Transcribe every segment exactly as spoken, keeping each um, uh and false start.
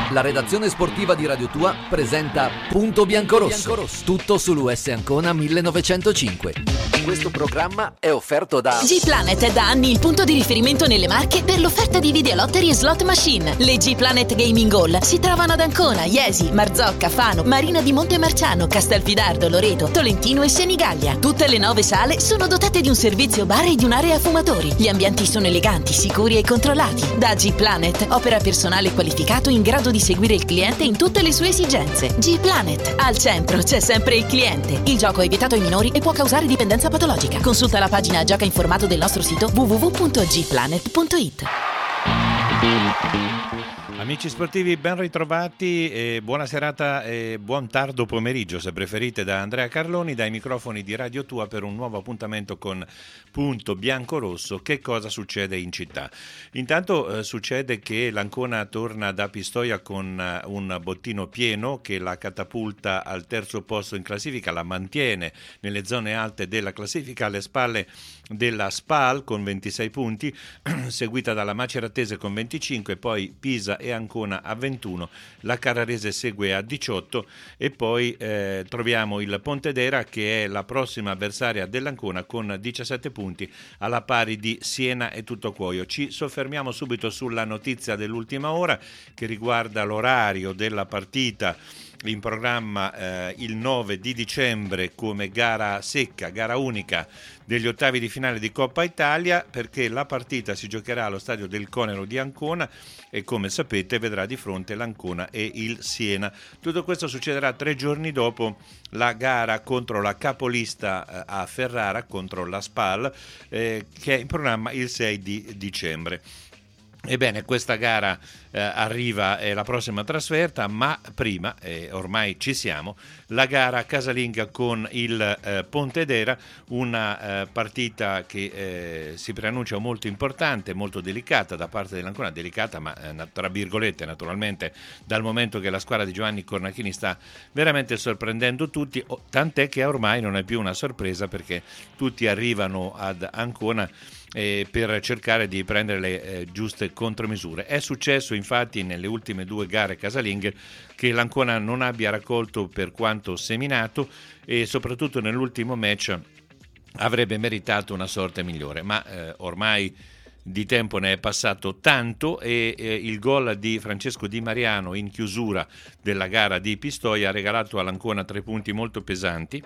La redazione sportiva di Radio Tua presenta Punto Biancorosso. Tutto sull'U S Ancona millenovecentocinque. Questo programma è offerto da G-Planet è da anni il punto di riferimento nelle Marche per l'offerta di videolottery e slot machine. Le G-Planet Gaming Hall si trovano ad Ancona, Iesi, Marzocca, Fano, Marina di Montemarciano, Castelfidardo, Loreto, Tolentino e Senigallia. Tutte le nove sale sono dotate di un servizio bar e di un'area fumatori. Gli ambienti sono eleganti, sicuri e controllati. Da G-Planet opera personale qualificato in grado di seguire il cliente in tutte le sue esigenze. G-Planet, al centro c'è sempre il cliente. Il gioco è vietato ai minori e può causare dipendenza patologica. Consulta la pagina Gioca Informato del nostro sito w w w punto g planet punto i t. Amici sportivi, ben ritrovati e buona serata e buon tardo pomeriggio, se preferite, da Andrea Carloni, dai microfoni di Radio Tua per un nuovo appuntamento con Punto Biancorosso. Che cosa succede in città? Intanto eh, succede che l'Ancona torna da Pistoia con uh, un bottino pieno che la catapulta al terzo posto in classifica, la mantiene nelle zone alte della classifica, alle spalle della Spal con ventisei punti, seguita dalla Maceratese con venticinque, poi Pisa e Ancona a ventuno, la Carrarese segue a diciotto e poi eh, troviamo il Pontedera che è la prossima avversaria dell'Ancona con diciassette punti alla pari di Siena e Tuttocuoio. Ci soffermiamo subito sulla notizia dell'ultima ora che riguarda l'orario della partita in programma eh, il nove di dicembre come gara secca, gara unica degli ottavi di finale di Coppa Italia, perché la partita si giocherà allo stadio del Conero di Ancona e, come sapete, vedrà di fronte l'Ancona e il Siena. Tutto questo succederà tre giorni dopo la gara contro la capolista eh, a Ferrara, contro la Spal, eh, che è in programma il sei di dicembre. Ebbene, questa gara eh, arriva, è la prossima trasferta, ma prima, eh, ormai ci siamo, la gara casalinga con il eh, Pontedera, una eh, partita che eh, si preannuncia molto importante, molto delicata da parte dell'Ancona, delicata ma eh, tra virgolette naturalmente, dal momento che la squadra di Giovanni Cornachini sta veramente sorprendendo tutti, tant'è che ormai non è più una sorpresa perché tutti arrivano ad Ancona Eh, per cercare di prendere le eh, giuste contromisure. È successo infatti nelle ultime due gare casalinghe che l'Ancona non abbia raccolto per quanto seminato e soprattutto nell'ultimo match avrebbe meritato una sorte migliore, ma eh, ormai di tempo ne è passato tanto e eh, il gol di Francesco Di Mariano in chiusura della gara di Pistoia ha regalato all'Ancona tre punti molto pesanti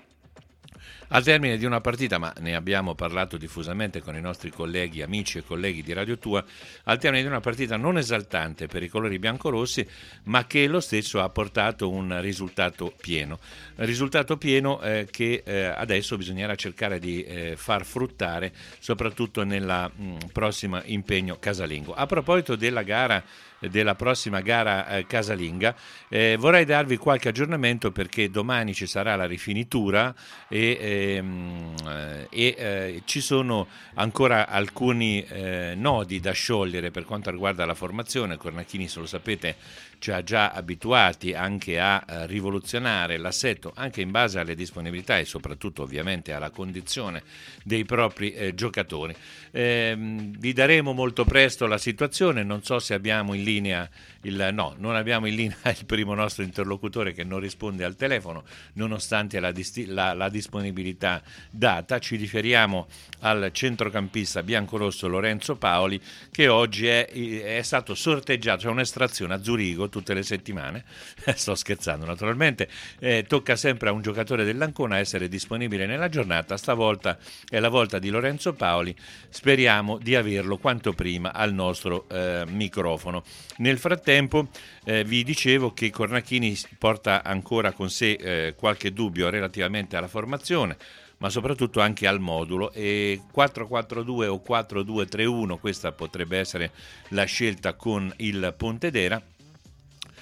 al termine di una partita, ma ne abbiamo parlato diffusamente con i nostri colleghi, amici e colleghi di Radio Tua, al termine di una partita non esaltante per i colori biancorossi, ma che lo stesso ha portato un risultato pieno. Risultato pieno eh, che eh, adesso bisognerà cercare di eh, far fruttare, soprattutto nella mh, prossima impegno casalingo. A proposito della gara della prossima gara eh, casalinga, eh, vorrei darvi qualche aggiornamento perché domani ci sarà la rifinitura e, ehm, e eh, ci sono ancora alcuni eh, nodi da sciogliere per quanto riguarda la formazione. Cornachini, se lo sapete, ci ha già abituati anche a eh, rivoluzionare l'assetto anche in base alle disponibilità e soprattutto ovviamente alla condizione dei propri eh, giocatori. Eh, vi daremo molto presto la situazione, non so se abbiamo in linea il no, non abbiamo in linea il primo nostro interlocutore che non risponde al telefono nonostante la, disti- la, la disponibilità data. Ci riferiamo al centrocampista biancorosso Lorenzo Paoli che oggi è, è stato sorteggiato, c'è un'estrazione a Zurigo tutte le settimane, sto scherzando naturalmente, eh, tocca sempre a un giocatore dell'Ancona essere disponibile nella giornata, stavolta è la volta di Lorenzo Paoli, speriamo di averlo quanto prima al nostro eh, microfono. Nel frattempo eh, vi dicevo che Cornachini porta ancora con sé eh, qualche dubbio relativamente alla formazione, ma soprattutto anche al modulo, e quattro quattro due o quattro due tre uno, questa potrebbe essere la scelta con il Pontedera,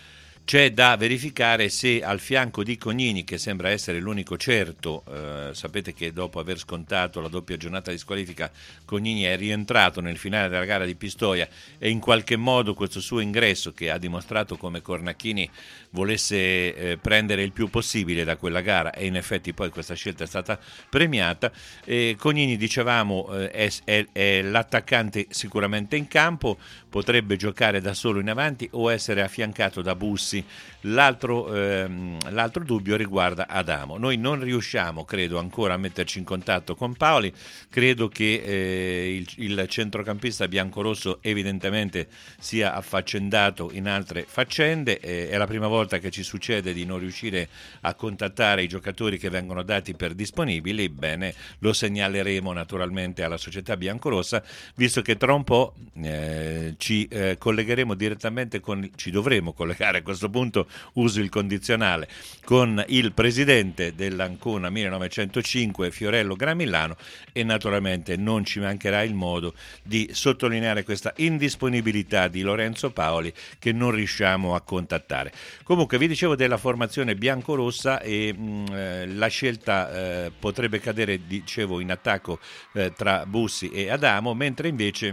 C'è da verificare se al fianco di Cognini, che sembra essere l'unico certo, eh, sapete che dopo aver scontato la doppia giornata di squalifica Cognini è rientrato nel finale della gara di Pistoia e in qualche modo questo suo ingresso, che ha dimostrato come Cornacchini volesse eh, prendere il più possibile da quella gara, e in effetti poi questa scelta è stata premiata. eh, Cognini, dicevamo, eh, è, è, è l'attaccante sicuramente in campo, potrebbe giocare da solo in avanti o essere affiancato da Bussi. L'altro, ehm, l'altro dubbio riguarda Adamo. Noi non riusciamo, credo, ancora a metterci in contatto con Paoli. Credo che eh, il, il centrocampista biancorosso evidentemente sia affaccendato in altre faccende. Eh, è la prima volta che ci succede di non riuscire a contattare i giocatori che vengono dati per disponibili. Bene, lo segnaleremo naturalmente alla società biancorossa, visto che tra un po' eh, ci eh, collegheremo direttamente con, ci dovremo collegare a questo punto, uso il condizionale, con il presidente dell'Ancona millenovecentocinque, Fiorello Gramillano, e naturalmente non ci mancherà il modo di sottolineare questa indisponibilità di Lorenzo Paoli che non riusciamo a contattare. Comunque vi dicevo della formazione biancorossa e mh, eh, la scelta eh, potrebbe cadere, dicevo, in attacco eh, tra Bussi e Adamo, mentre invece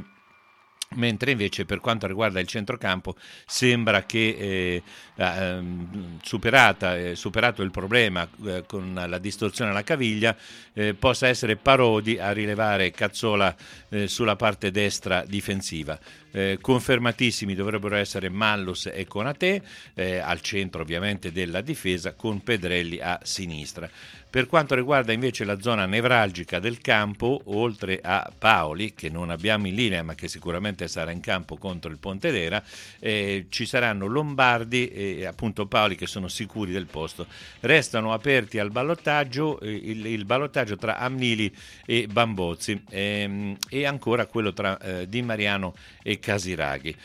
mentre invece per quanto riguarda il centrocampo sembra che eh, eh, superata, eh, superato il problema eh, con la distorsione alla caviglia, eh, possa essere Parodi a rilevare Cazzola eh, sulla parte destra difensiva. Eh, confermatissimi dovrebbero essere Mallus e Konaté, eh, al centro ovviamente della difesa, con Pedrelli a sinistra. Per quanto riguarda invece la zona nevralgica del campo, oltre a Paoli, che non abbiamo in linea ma che sicuramente sarà in campo contro il Pontedera, eh, ci saranno Lombardi e appunto Paoli, che sono sicuri del posto. Restano aperti al ballottaggio eh, il, il ballottaggio tra Amnili e Bambozzi, ehm, e ancora quello tra eh, Di Mariano e Casiraghi.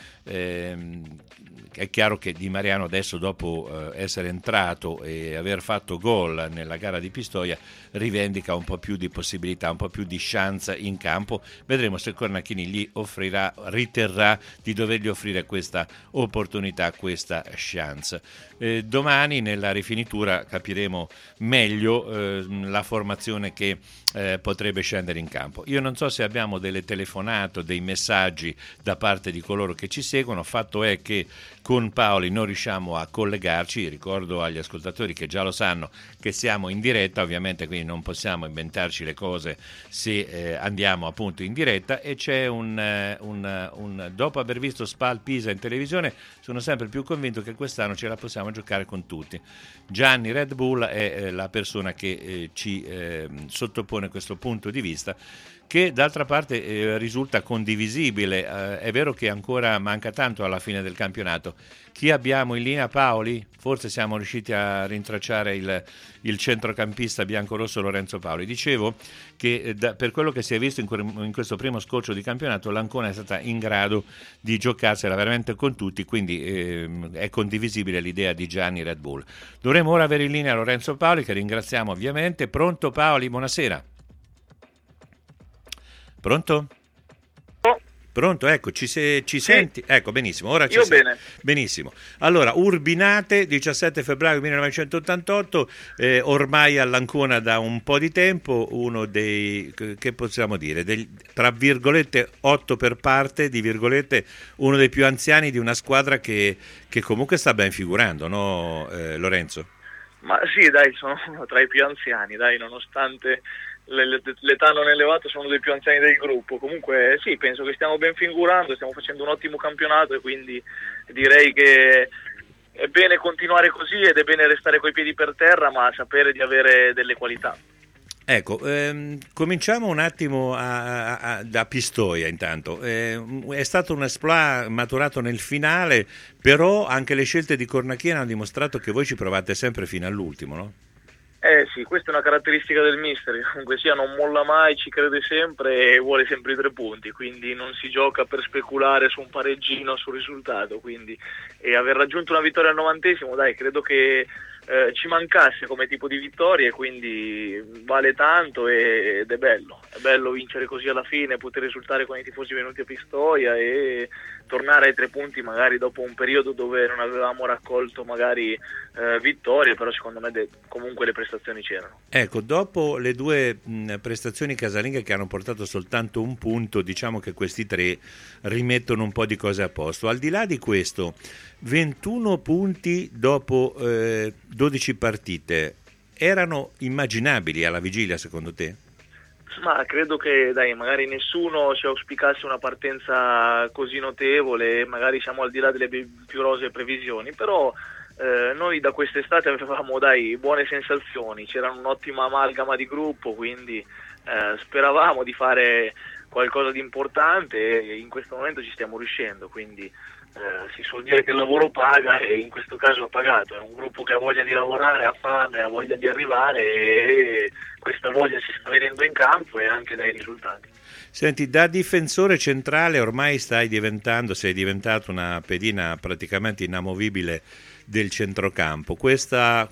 Eh, è chiaro che Di Mariano adesso, dopo eh, essere entrato e aver fatto gol nella gara di Pistoia, rivendica un po' più di possibilità, un po' più di chance in campo. Vedremo se Cornacchini gli offrirà, riterrà di dovergli offrire questa opportunità, questa chance. Eh, domani nella rifinitura capiremo meglio eh, la formazione che eh, potrebbe scendere in campo. Io non so se abbiamo delle telefonate o dei messaggi da parte di coloro che ci seguono. Fatto è che con Paoli non riusciamo a collegarci. Ricordo agli ascoltatori, che già lo sanno, che siamo in diretta, ovviamente, quindi non possiamo inventarci le cose se eh, andiamo appunto in diretta. E c'è un, eh, un, un dopo aver visto Spal Pisa in televisione, sono sempre più convinto che quest'anno ce la possiamo giocare con tutti. Gianni Red Bull è eh, la persona che eh, ci eh, sottopone questo punto di vista, che d'altra parte eh, risulta condivisibile. Eh, è vero che ancora manca tanto alla fine del campionato. Chi abbiamo in linea, Paoli? Forse siamo riusciti a rintracciare il, il centrocampista biancorosso Lorenzo Paoli. Dicevo che eh, da, per quello che si è visto in, que- in questo primo scorcio di campionato, l'Ancona è stata in grado di giocarsela veramente con tutti, quindi eh, è condivisibile l'idea di Gianni Red Bull. Dovremmo ora avere in linea Lorenzo Paoli, che ringraziamo ovviamente. Pronto Paoli? Buonasera. Pronto? Pronto, ecco, ci, se, ci sì. Senti? Ecco, benissimo, ora ci Io sei. Bene. Benissimo. Allora, Urbinate, diciassette febbraio millenovecentottantotto, eh, ormai all'Ancona da un po' di tempo, uno dei, che possiamo dire, degli, tra virgolette, otto per parte, di virgolette, uno dei più anziani di una squadra che, che comunque sta ben figurando, no eh, Lorenzo? Ma sì, dai, sono tra i più anziani, dai, nonostante l'età non elevata, sono dei più anziani del gruppo. Comunque sì, penso che stiamo ben figurando, stiamo facendo un ottimo campionato, e quindi direi che è bene continuare così ed è bene restare coi piedi per terra, ma sapere di avere delle qualità. Ecco, ehm, cominciamo un attimo a, a, a, da Pistoia intanto. Eh, è stato un exploit maturato nel finale, però anche le scelte di Cornacchini hanno dimostrato che voi ci provate sempre fino all'ultimo, no? Eh sì, questa è una caratteristica del mister, comunque sia non molla mai, ci crede sempre e vuole sempre i tre punti, quindi non si gioca per speculare su un pareggino, sul risultato, quindi e aver raggiunto una vittoria al novantesimo, dai, credo che eh, ci mancasse come tipo di vittoria, e quindi vale tanto ed è bello, è bello vincere così alla fine, poter risultare con i tifosi venuti a Pistoia e tornare ai tre punti magari dopo un periodo dove non avevamo raccolto magari eh, vittorie, però secondo me de- comunque le prestazioni c'erano. Ecco, dopo le due mh, prestazioni casalinghe che hanno portato soltanto un punto, diciamo che questi tre rimettono un po' di cose a posto. Al di là di questo, ventuno punti dopo eh, dodici partite, erano immaginabili alla vigilia secondo te? Ma credo che dai, magari nessuno ci auspicasse una partenza così notevole, magari siamo al di là delle più rosee previsioni, però eh, noi da quest'estate avevamo dai buone sensazioni, c'era un'ottima amalgama di gruppo, quindi eh, speravamo di fare qualcosa di importante e in questo momento ci stiamo riuscendo, quindi Eh, si suol dire che il lavoro paga e in questo caso ha pagato, è un gruppo che ha voglia di lavorare, ha fame, ha voglia di arrivare e questa voglia si sta vedendo in campo e anche dai risultati. Senti, da difensore centrale ormai stai diventando, sei diventato una pedina praticamente inamovibile del centrocampo. Questa,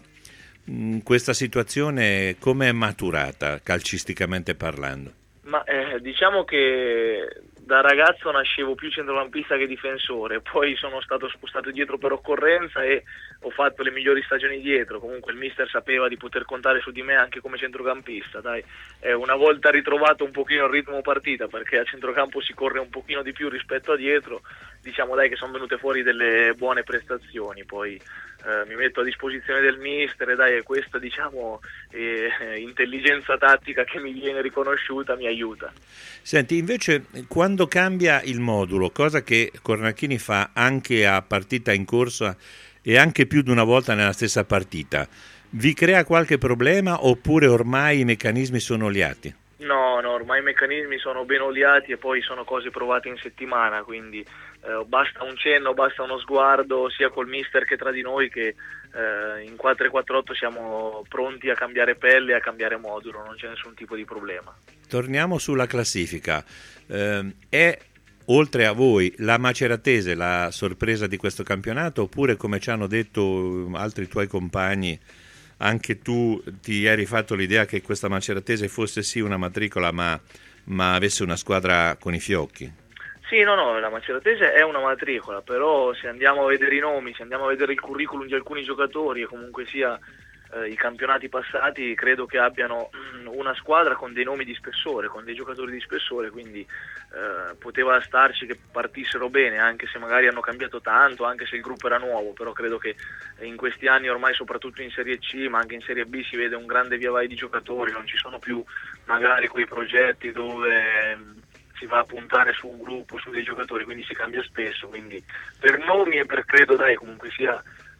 mh, questa situazione come è maturata calcisticamente parlando? Ma eh, diciamo che da ragazzo nascevo più centrocampista che difensore, poi sono stato spostato dietro per occorrenza e ho fatto le migliori stagioni dietro. Comunque il mister sapeva di poter contare su di me anche come centrocampista, dai. Eh, una volta ritrovato un pochino il ritmo partita, perché a centrocampo si corre un pochino di più rispetto a dietro, diciamo dai che sono venute fuori delle buone prestazioni, poi eh, mi metto a disposizione del mister e dai, questa diciamo eh, intelligenza tattica che mi viene riconosciuta mi aiuta. Senti, invece quando cambia il modulo, cosa che Cornacchini fa anche a partita in corsa e anche più di una volta nella stessa partita, vi crea qualche problema oppure ormai i meccanismi sono oliati? No, no, ormai i meccanismi sono ben oliati e poi sono cose provate in settimana, quindi eh, basta un cenno, basta uno sguardo sia col mister che tra di noi che eh, in quattro quattro otto siamo pronti a cambiare pelle e a cambiare modulo, non c'è nessun tipo di problema. Torniamo sulla classifica, eh, è oltre a voi la Maceratese la sorpresa di questo campionato oppure come ci hanno detto altri tuoi compagni anche tu ti eri fatto l'idea che questa Maceratese fosse sì una matricola ma, ma avesse una squadra con i fiocchi? Sì, no, no, la Maceratese è una matricola, però se andiamo a vedere i nomi, se andiamo a vedere il curriculum di alcuni giocatori e comunque sia eh, i campionati passati, credo che abbiano una squadra con dei nomi di spessore, con dei giocatori di spessore, quindi eh, poteva starci che partissero bene, anche se magari hanno cambiato tanto, anche se il gruppo era nuovo, però credo che in questi anni ormai soprattutto in Serie C, ma anche in Serie B si vede un grande via vai di giocatori, non ci sono più magari quei progetti dove si va a puntare su un gruppo, su dei giocatori, quindi si cambia spesso, quindi per nomi e per credo dai comunque sia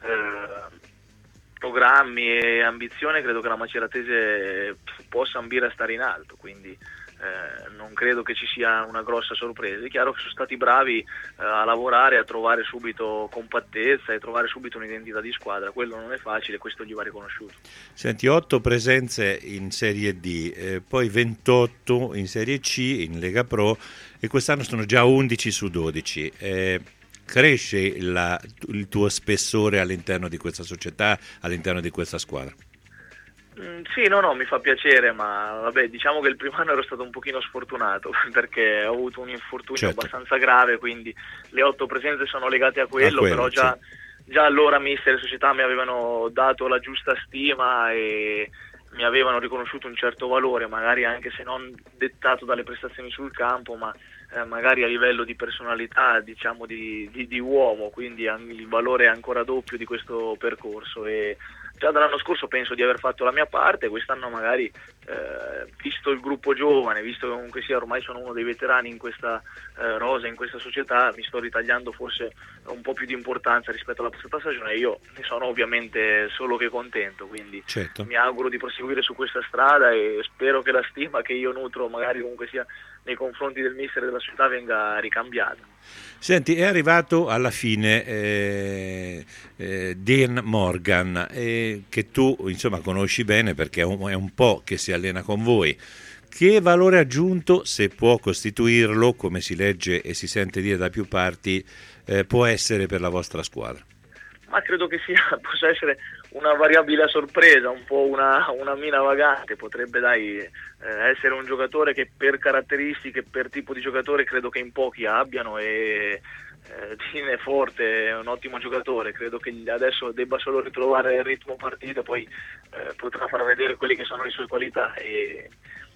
eh, programmi e ambizione credo che la Maceratese possa ambire a stare in alto, quindi eh, non credo che ci sia una grossa sorpresa. È chiaro che sono stati bravi eh, a lavorare, a trovare subito compattezza e trovare subito un'identità di squadra, quello non è facile, questo gli va riconosciuto. Senti, otto presenze in Serie D, eh, poi ventotto in Serie C, in Lega Pro e quest'anno sono già undici su dodici. Eh, cresce la, il tuo spessore all'interno di questa società, all'interno di questa squadra? Mm, sì, no, no, mi fa piacere, ma vabbè, diciamo che il primo anno ero stato un pochino sfortunato perché ho avuto un infortunio certo. abbastanza grave, quindi le otto presenze sono legate a quello, a quello però già, sì. già allora mister e società mi avevano dato la giusta stima e mi avevano riconosciuto un certo valore, magari anche se non dettato dalle prestazioni sul campo, ma eh, magari a livello di personalità, diciamo di, di, di uomo, quindi il valore è ancora doppio di questo percorso e già dall'anno scorso penso di aver fatto la mia parte, quest'anno magari eh, visto il gruppo giovane, visto che comunque sia ormai sono uno dei veterani in questa eh, rosa, in questa società, mi sto ritagliando forse un po' più di importanza rispetto alla passata stagione e io ne sono ovviamente solo che contento, quindi certo. mi auguro di proseguire su questa strada e spero che la stima che io nutro magari comunque sia nei confronti del mister e della società venga ricambiata. Senti, è arrivato alla fine eh, eh, Dean Morgan, eh, che tu insomma conosci bene perché è un, è un po' che si allena con voi. Che valore aggiunto, se può costituirlo, come si legge e si sente dire da più parti, eh, può essere per la vostra squadra? Ma credo che sia, possa essere una variabile a sorpresa, un po' una, una mina vagante, potrebbe dai, eh, essere un giocatore che per caratteristiche, per tipo di giocatore credo che in pochi abbiano, e eh, Dean è forte, è un ottimo giocatore, credo che adesso debba solo ritrovare il ritmo partita, poi eh, potrà far vedere quelle che sono le sue qualità, e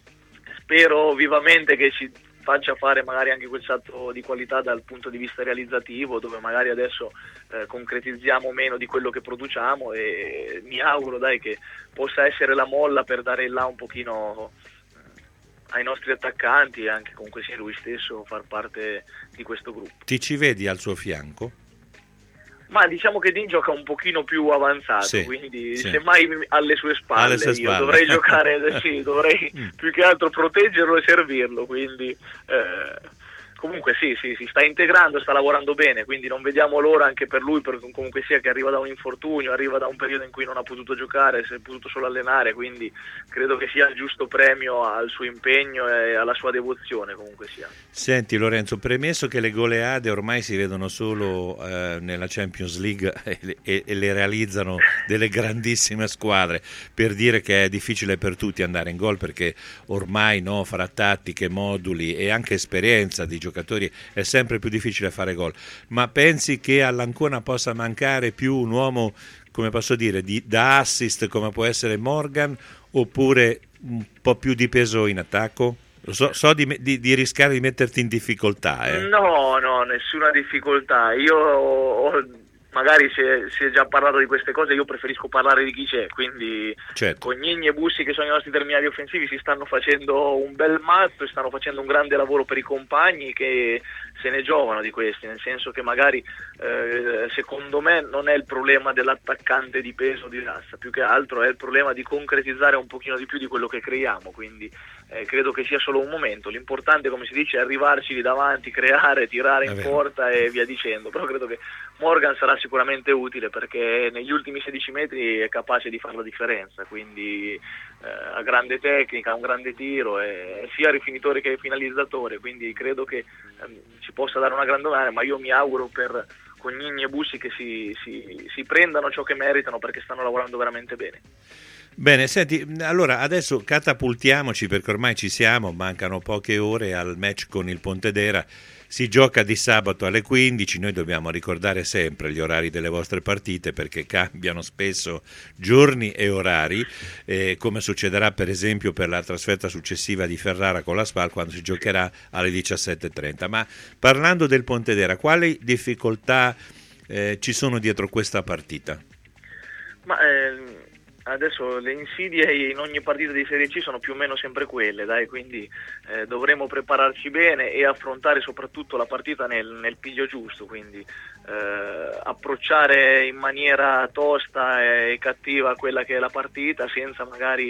spero vivamente che ci faccia fare magari anche quel salto di qualità dal punto di vista realizzativo, dove magari adesso eh, concretizziamo meno di quello che produciamo, e mi auguro dai che possa essere la molla per dare là un pochino eh, ai nostri attaccanti, e anche comunque sia lui stesso far parte di questo gruppo. Ti ci vedi al suo fianco? Ma diciamo che Dean gioca un pochino più avanzato, sì, quindi sì. semmai alle sue spalle, alle sue io spalle. dovrei giocare, sì, dovrei più che altro proteggerlo e servirlo, quindi eh, comunque sì, sì, si sta integrando, sta lavorando bene, quindi non vediamo l'ora anche per lui, per comunque sia che arriva da un infortunio, arriva da un periodo in cui non ha potuto giocare, si è potuto solo allenare, quindi credo che sia il giusto premio al suo impegno e alla sua devozione, comunque sia. Senti Lorenzo, premesso che le goleade ormai si vedono solo eh, nella Champions League e, e, e le realizzano delle grandissime squadre, per dire che è difficile per tutti andare in gol, perché ormai no, fra tattiche, moduli e anche esperienza di giocatori è sempre più difficile fare gol, ma pensi che all'Ancona possa mancare più un uomo, come posso dire, di, da assist come può essere Morgan, oppure un po' più di peso in attacco? So, so di, di, di rischiare di metterti in difficoltà. Eh. No, no, nessuna difficoltà. Io ho, magari si è, si è già parlato di queste cose, io preferisco parlare di chi c'è, quindi certo. Con Gnigni e Bussi, che sono i nostri terminali offensivi, si stanno facendo un bel mazzo e stanno facendo un grande lavoro per i compagni che se ne giovano di questi, nel senso che magari eh, secondo me non è il problema dell'attaccante di peso di razza, più che altro è il problema di concretizzare un pochino di più di quello che creiamo, quindi eh, credo che sia solo un momento, l'importante, come si dice, è arrivarci lì davanti, creare, tirare in porta e via dicendo, però credo che Morgan sarà sicuramente utile, perché negli ultimi sedici metri è capace di fare la differenza, quindi eh, ha grande tecnica, ha un grande tiro, è sia rifinitore che finalizzatore, quindi credo che ehm, ci possa dare una grande mano, ma io mi auguro per Cognini e Bussi che si, si, si prendano ciò che meritano, perché stanno lavorando veramente bene. Bene, senti, allora adesso catapultiamoci, perché ormai ci siamo, mancano poche ore al match con il Pontedera. Si gioca di sabato alle quindici, noi dobbiamo ricordare sempre gli orari delle vostre partite, perché cambiano spesso giorni e orari, eh, come succederà per esempio per la trasferta successiva di Ferrara con la Spal, quando si giocherà alle diciassette e trenta. Ma parlando del Pontedera, quali difficoltà eh, ci sono dietro questa partita? Ma eh... Adesso le insidie in ogni partita di Serie C sono più o meno sempre quelle, dai, quindi eh, dovremo prepararci bene e affrontare soprattutto la partita nel, nel piglio giusto, quindi eh, approcciare in maniera tosta e cattiva quella che è la partita, senza magari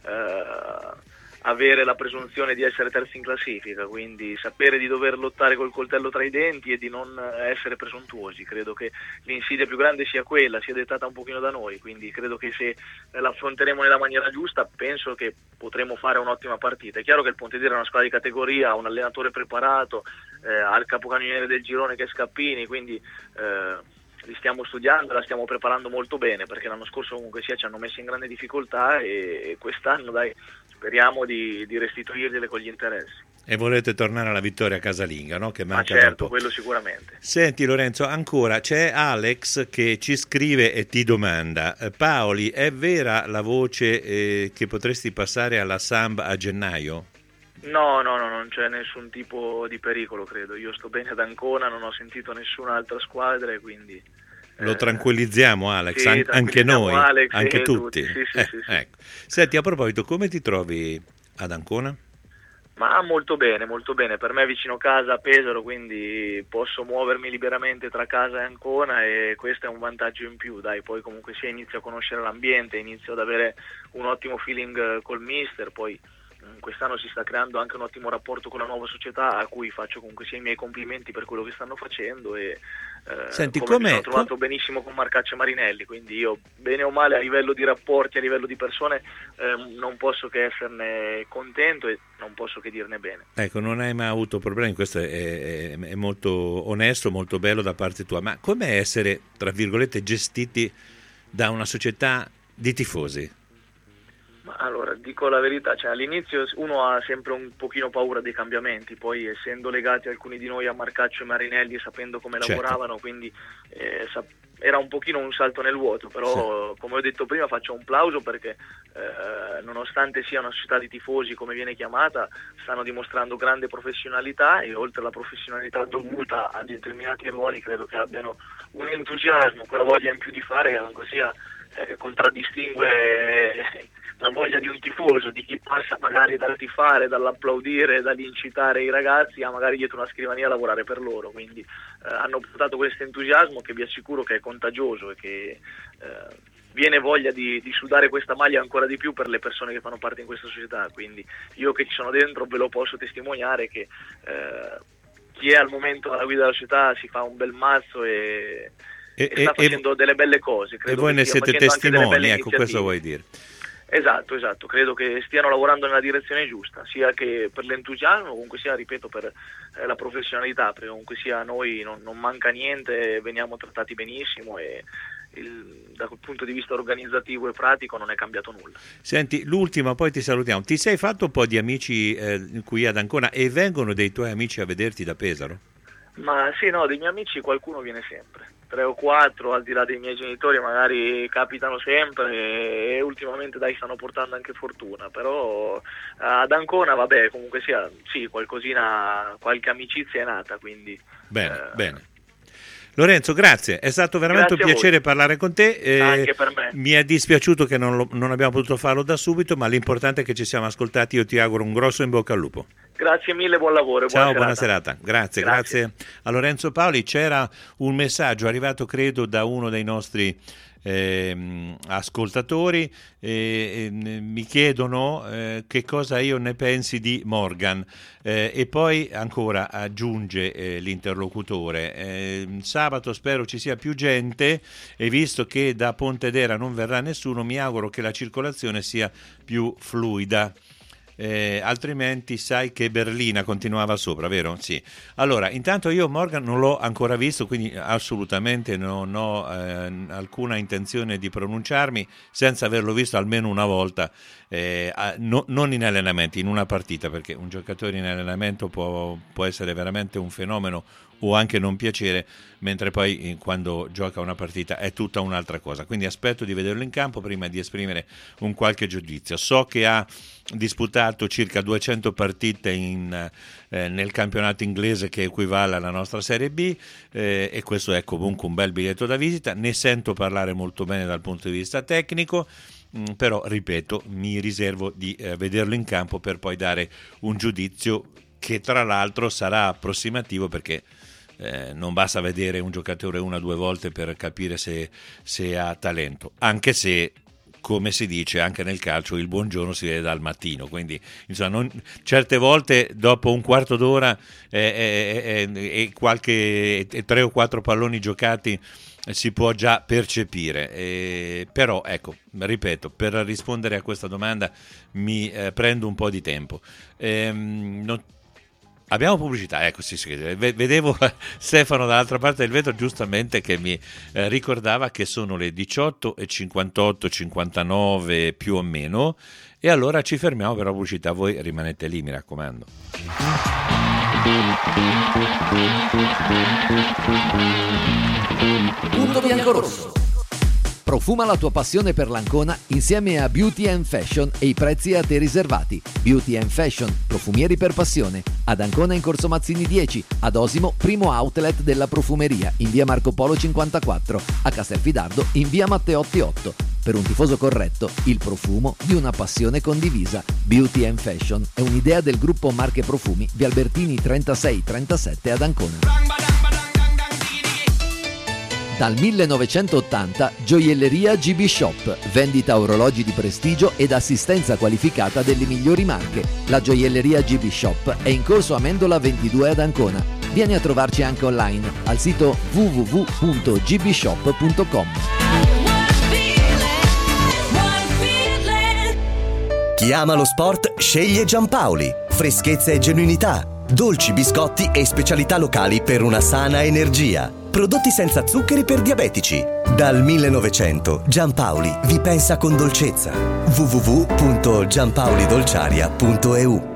eh, avere la presunzione di essere terzi in classifica, quindi sapere di dover lottare col coltello tra i denti e di non essere presuntuosi. Credo che l'insidia più grande sia quella, sia dettata un pochino da noi, quindi credo che se l'affronteremo nella maniera giusta penso che potremo fare un'ottima partita. È chiaro che il Pontedera è una squadra di categoria, ha un allenatore preparato, eh, ha il capocannoniere del girone che è Scappini, quindi eh, li stiamo studiando, la stiamo preparando molto bene, perché l'anno scorso comunque sia ci hanno messo in grande difficoltà e quest'anno dai speriamo di, di restituirgliele con gli interessi. E volete tornare alla vittoria casalinga, no? Che manca Ma certo, un po'. quello sicuramente. Senti Lorenzo, ancora c'è Alex che ci scrive e ti domanda: Paoli, è vera la voce eh, che potresti passare alla Samb a gennaio? No, no, no, non c'è nessun tipo di pericolo, credo. Io sto bene ad Ancona, non ho sentito nessun'altra squadra e quindi... Lo tranquillizziamo Alex, sì, An- anche noi, Alex anche tutti. tutti. Sì, sì, eh, sì, sì. Ecco. Senti, a proposito, come ti trovi ad Ancona? Ma molto bene, molto bene. Per me è vicino casa a Pesaro, quindi posso muovermi liberamente tra casa e Ancona e questo è un vantaggio in più. Dai, poi comunque sia inizio a conoscere l'ambiente, inizio ad avere un ottimo feeling col mister, poi quest'anno si sta creando anche un ottimo rapporto con la nuova società, a cui faccio comunque sia i miei complimenti per quello che stanno facendo, e eh, Senti, come mi com'è? sono trovato benissimo con Marcaccio e Marinelli, quindi io bene o male a livello di rapporti, a livello di persone eh, non posso che esserne contento e non posso che dirne bene. Ecco, non hai mai avuto problemi, questo è, è, è molto onesto, molto bello da parte tua, ma com'è essere, tra virgolette, gestiti da una società di tifosi? Ma allora, dico la verità, cioè all'inizio uno ha sempre un pochino paura dei cambiamenti, poi essendo legati alcuni di noi a Marcaccio e Marinelli e sapendo come Certo. lavoravano, quindi eh, sap- era un pochino un salto nel vuoto, però sì. Come ho detto prima faccio un plauso perché eh, nonostante sia una società di tifosi come viene chiamata, stanno dimostrando grande professionalità, e oltre alla professionalità dovuta a determinati ruoli credo che abbiano un entusiasmo, quella voglia in più di fare che comunque sia eh, contraddistingue eh, la voglia di un tifoso, di chi passa magari dal tifare, dall'applaudire, dall'incitare i ragazzi a magari dietro una scrivania a lavorare per loro, quindi eh, hanno portato questo entusiasmo che vi assicuro che è contagioso e che eh, viene voglia di, di sudare questa maglia ancora di più per le persone che fanno parte in questa società, quindi io che ci sono dentro ve lo posso testimoniare che eh, chi è al momento alla guida della società si fa un bel mazzo e, e, e sta e, facendo e, delle belle cose. Credo e voi ne siete testimoni, ecco, questo vuoi dire. Esatto, esatto, credo che stiano lavorando nella direzione giusta, sia che per l'entusiasmo, comunque sia, ripeto, per eh, la professionalità, perché comunque sia a noi non, non manca niente, veniamo trattati benissimo e il, da quel punto di vista organizzativo e pratico non è cambiato nulla. Senti, l'ultima, poi ti salutiamo. Ti sei fatto un po' di amici eh, qui ad Ancona e vengono dei tuoi amici a vederti da Pesaro? Ma sì, no, dei miei amici qualcuno viene sempre. Tre o quattro, al di là dei miei genitori, magari capitano sempre e ultimamente dai stanno portando anche fortuna, però ad Ancona vabbè comunque sia sì qualcosina, qualche amicizia è nata, quindi bene, eh, bene. Lorenzo, grazie, è stato veramente grazie un piacere parlare con te. Eh, anche per me. Mi è dispiaciuto che non, lo, non abbiamo potuto farlo da subito, ma l'importante è che ci siamo ascoltati. Io ti auguro un grosso in bocca al lupo. Grazie mille, buon lavoro. Ciao, buona, buona serata. serata. Grazie, grazie, grazie a Lorenzo Paoli. C'era un messaggio arrivato, credo, da uno dei nostri eh, ascoltatori. Eh, eh, mi chiedono eh, che cosa io ne pensi di Morgan. Eh, e poi ancora aggiunge eh, l'interlocutore, eh, sabato spero ci sia più gente e visto che da Pontedera non verrà nessuno mi auguro che la circolazione sia più fluida. Eh, altrimenti sai che Berlina continuava sopra, vero? Sì. Allora, intanto io Morgan non l'ho ancora visto, quindi assolutamente non ho eh, alcuna intenzione di pronunciarmi senza averlo visto almeno una volta, eh, a, no, non in allenamento, in una partita, perché un giocatore in allenamento può, può essere veramente un fenomeno o anche non piacere, mentre poi quando gioca una partita è tutta un'altra cosa. Quindi aspetto di vederlo in campo prima di esprimere un qualche giudizio. So che ha disputato circa duecento partite in, eh, nel campionato inglese, che equivale alla nostra Serie B, eh, e questo è comunque un bel biglietto da visita. Ne sento parlare molto bene dal punto di vista tecnico, mh, però ripeto, mi riservo di eh, vederlo in campo per poi dare un giudizio che tra l'altro sarà approssimativo, perché Eh, non basta vedere un giocatore una o due volte per capire se, se ha talento, anche se, come si dice anche nel calcio, il buon giorno si vede dal mattino, quindi insomma non, certe volte dopo un quarto d'ora e eh, eh, qualche eh, tre o quattro palloni giocati eh, si può già percepire, eh, però ecco, ripeto, per rispondere a questa domanda mi eh, prendo un po' di tempo. eh, non, Abbiamo pubblicità, ecco, sì, sì, vedevo Stefano dall'altra parte del vetro giustamente che mi eh, ricordava che sono le diciotto e cinquantotto cinquantanove più o meno, e allora ci fermiamo per la pubblicità, voi rimanete lì, mi raccomando. Punto bianco-rosso. Profuma la tua passione per l'Ancona insieme a Beauty and Fashion e i prezzi a te riservati. Beauty and Fashion, profumieri per passione. Ad Ancona in Corso Mazzini dieci, ad Osimo, primo outlet della profumeria, in via Marco Polo cinquantaquattro, a Castelfidardo in via Matteotti otto. Per un tifoso corretto, il profumo di una passione condivisa. Beauty and Fashion è un'idea del gruppo Marche Profumi, via Albertini trentasei trentasette ad Ancona. Dal millenovecentottanta Gioielleria G B Shop, vendita orologi di prestigio ed assistenza qualificata delle migliori marche. La Gioielleria G B Shop è in corso Amendola ventidue ad Ancona. Vieni a trovarci anche online al sito w w w punto g b shop punto com. Chi ama lo sport sceglie Giampaoli. Freschezza e genuinità, dolci, biscotti e specialità locali per una sana energia. Prodotti senza zuccheri per diabetici. Dal millenovecento Giampaoli vi pensa con dolcezza. w w w punto giampaolidolciaria punto e u.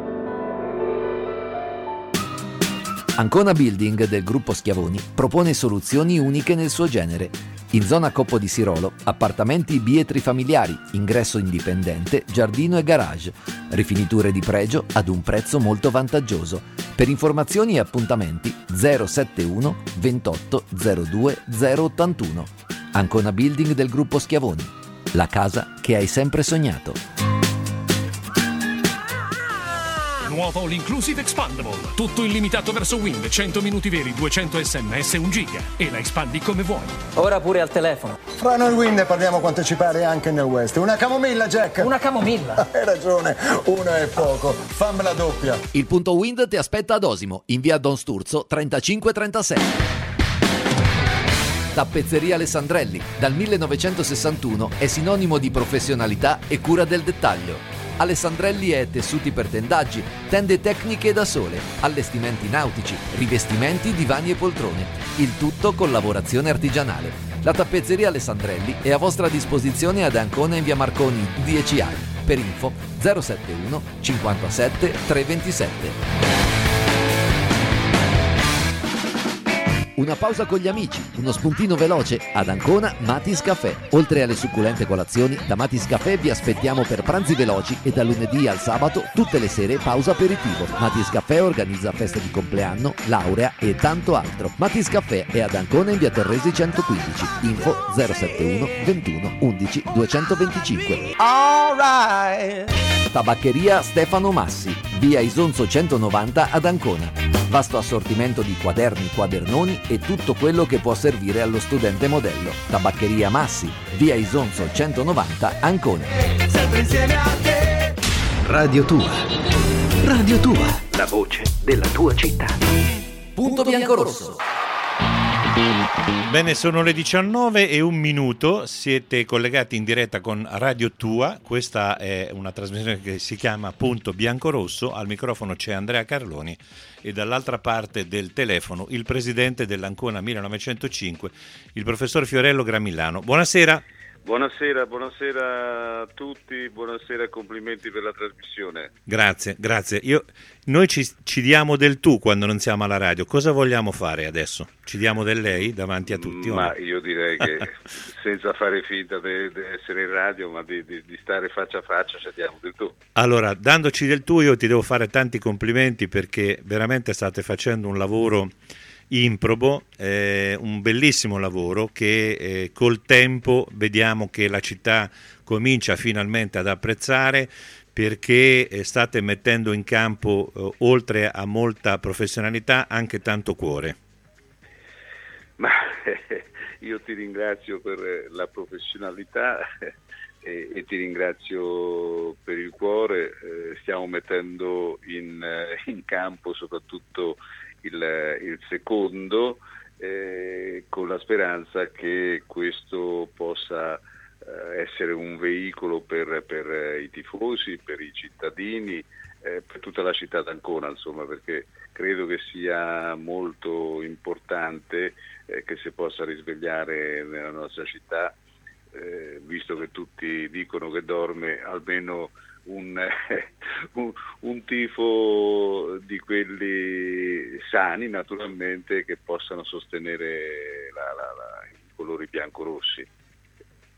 Ancona Building del gruppo Schiavoni propone soluzioni uniche nel suo genere. In zona Coppo di Sirolo, appartamenti bietri familiari, ingresso indipendente, giardino e garage. Rifiniture di pregio ad un prezzo molto vantaggioso. Per informazioni e appuntamenti zero settantuno ventotto zero due zero ottantuno. Ancona Building del gruppo Schiavoni. La casa che hai sempre sognato. Nuovo All Inclusive Expandable. Tutto illimitato verso Wind, cento minuti veri, duecento sms, un giga. E la espandi come vuoi. Ora pure al telefono. Fra noi Wind parliamo quanto ci pare anche nel West. Una camomilla, Jack. Una camomilla. Hai ragione, una è poco. Fammela doppia. Il punto Wind ti aspetta ad Osimo, in via Don Sturzo trentacinque trentasei. Tappezzeria Alessandrelli, dal millenovecentosessantuno è sinonimo di professionalità e cura del dettaglio. Alessandrelli è tessuti per tendaggi, tende tecniche da sole, allestimenti nautici, rivestimenti, divani e poltrone. Il tutto con lavorazione artigianale. La tappezzeria Alessandrelli è a vostra disposizione ad Ancona in via Marconi dieci A. Per info zero settantuno cinquantasette trecentoventisette. Una pausa con gli amici, uno spuntino veloce ad Ancona Matis Caffè. Oltre alle succulente colazioni, da Matis Caffè vi aspettiamo per pranzi veloci e da lunedì al sabato tutte le sere pausa aperitivo. Matis Caffè organizza feste di compleanno, laurea e tanto altro. Matis Caffè è ad Ancona in via Torresi centoquindici. Info zero settantuno ventuno undici duecentoventicinque. All right. Tabaccheria Stefano Massi, via Isonzo centonovanta ad Ancona. Vasto assortimento di quaderni, quadernoni e tutto quello che può servire allo studente modello. Tabaccheria Massi, via Isonzo centonovanta, Ancona. Sempre insieme a te. Radio Tua. Radio Tua. La voce della tua città. Punto biancorosso. Bene, sono le diciannove e un minuto, siete collegati in diretta con Radio Tua, questa è una trasmissione che si chiama Punto Biancorosso, al microfono c'è Andrea Carloni e dall'altra parte del telefono il presidente dell'Ancona millenovecentocinque, il professor Fiorello Gramillano. Buonasera. Buonasera, buonasera a tutti, buonasera e complimenti per la trasmissione. Grazie, grazie. Io, noi ci, ci diamo del tu quando non siamo alla radio, cosa vogliamo fare adesso? Ci diamo del lei davanti a tutti? Ma io direi che senza fare finta di essere in radio, ma di, di, di stare faccia a faccia, ci diamo del tu. Allora, dandoci del tu io ti devo fare tanti complimenti perché veramente state facendo un lavoro improbo, eh, un bellissimo lavoro che eh, col tempo vediamo che la città comincia finalmente ad apprezzare perché eh, state mettendo in campo eh, oltre a molta professionalità anche tanto cuore. Ma eh, io ti ringrazio per la professionalità e, e ti ringrazio per il cuore, eh, stiamo mettendo in, in campo soprattutto Il, il secondo eh, con la speranza che questo possa eh, essere un veicolo per, per i tifosi, per i cittadini, eh, per tutta la città d'Ancona, insomma, perché credo che sia molto importante eh, che si possa risvegliare nella nostra città, eh, visto che tutti dicono che dorme almeno Un, un, un tifo di quelli sani naturalmente che possano sostenere la, la, la, i colori biancorossi.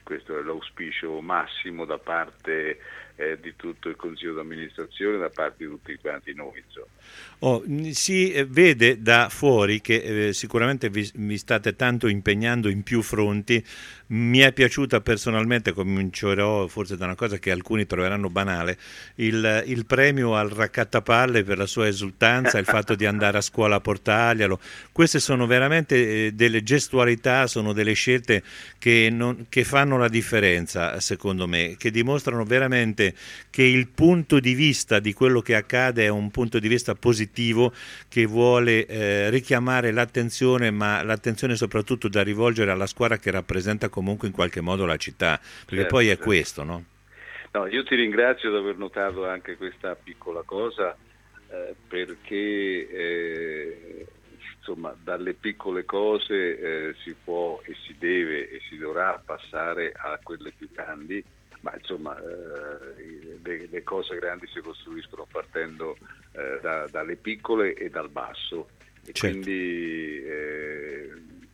questo è l'auspicio massimo da parte eh, di tutto il Consiglio d'amministrazione, da parte di tutti quanti noi. Oh, si vede da fuori che eh, sicuramente vi, vi state tanto impegnando in più fronti. Mi è piaciuta personalmente, comincerò forse da una cosa che alcuni troveranno banale, il, il premio al raccattapalle per la sua esultanza, il fatto di andare a scuola a portarglielo. Queste sono veramente eh, delle gestualità, sono delle scelte che, non, che fanno la differenza, secondo me, che dimostrano veramente che il punto di vista di quello che accade è un punto di vista positivo, che vuole eh, richiamare l'attenzione, ma l'attenzione soprattutto da rivolgere alla squadra che rappresenta comunque in qualche modo la città, perché certo, poi è certo. questo, no? No, io ti ringrazio di aver notato anche questa piccola cosa, eh, perché eh, insomma dalle piccole cose eh, si può e si deve e si dovrà passare a quelle più grandi, ma insomma eh, le, le cose grandi si costruiscono partendo eh, da, dalle piccole e dal basso, e certo. quindi eh,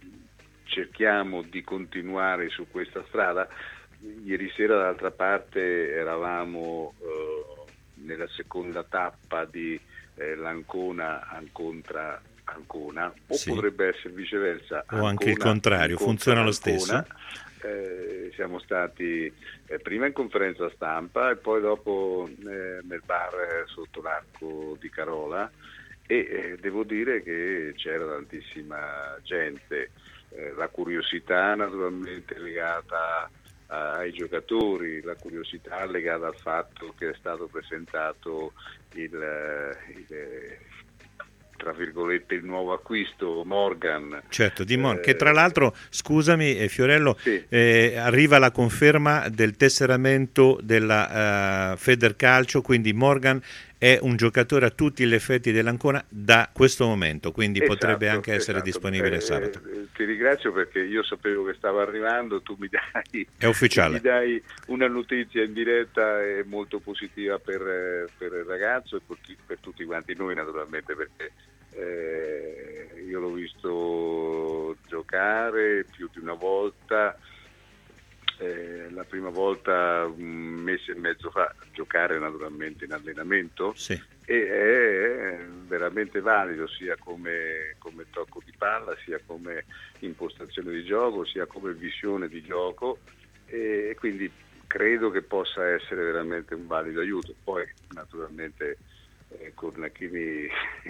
cerchiamo di continuare su questa strada. Ieri sera dall'altra parte eravamo eh, nella seconda tappa di eh, l'Ancona Ancontra Ancona, o sì. potrebbe essere viceversa, o Ancona, anche il contrario, funziona lo stesso. Eh, siamo stati eh, prima in conferenza stampa e poi dopo eh, nel bar eh, sotto l'Arco di Carola, e eh, devo dire che c'era tantissima gente, eh, la curiosità naturalmente legata ai giocatori, la curiosità legata al fatto che è stato presentato il, il tra virgolette il nuovo acquisto Morgan. Certo, di Morgan, eh, che tra l'altro, scusami eh, Fiorello, sì. eh, arriva la conferma del tesseramento della uh, Federcalcio, quindi Morgan è un giocatore a tutti gli effetti dell'Ancona da questo momento, quindi esatto, potrebbe anche essere esatto. disponibile eh, sabato. Eh, ti ringrazio perché io sapevo che stava arrivando, tu mi dai, è ufficiale. mi dai una notizia in diretta e molto positiva per, per il ragazzo e per, per tutti quanti noi naturalmente, perché eh, io l'ho visto giocare più di una volta. Eh, la prima volta un mese e mezzo fa, giocare naturalmente in allenamento, sì. e è veramente valido sia come, come tocco di palla, sia come impostazione di gioco, sia come visione di gioco, e quindi credo che possa essere veramente un valido aiuto. Poi naturalmente eh, Cornacchini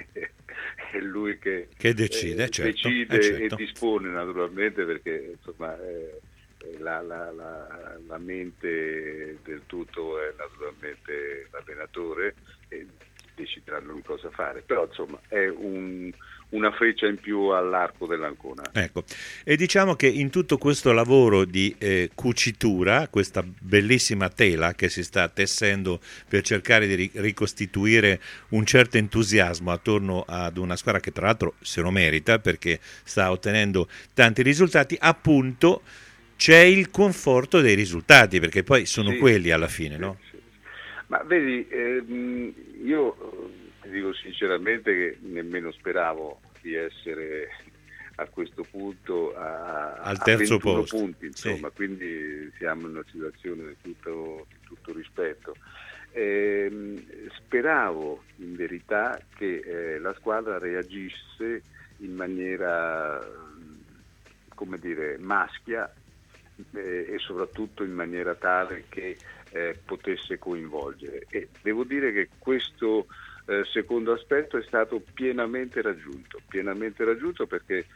è lui che, che decide, eh, certo, decide eh, certo. e dispone naturalmente, perché insomma eh, La, la, la, la mente del tutto è naturalmente l'allenatore, e decideranno lui cosa fare, però insomma è un, una freccia in più all'arco dell'Ancona. Ecco, e diciamo che in tutto questo lavoro di eh, cucitura, questa bellissima tela che si sta tessendo per cercare di ricostituire un certo entusiasmo attorno ad una squadra che tra l'altro se lo merita perché sta ottenendo tanti risultati, appunto c'è il conforto dei risultati, perché poi sono sì, quelli alla fine, sì, no? Sì. Ma vedi, ehm, io ti dico sinceramente che nemmeno speravo di essere a questo punto a, al terzo a ventuno posto, punti, insomma, sì. Quindi siamo in una situazione di tutto, di tutto rispetto. Ehm, speravo in verità che eh, la squadra reagisse in maniera, come dire, maschia, e soprattutto in maniera tale che eh, potesse coinvolgere, e devo dire che questo eh, secondo aspetto è stato pienamente raggiunto pienamente raggiunto perché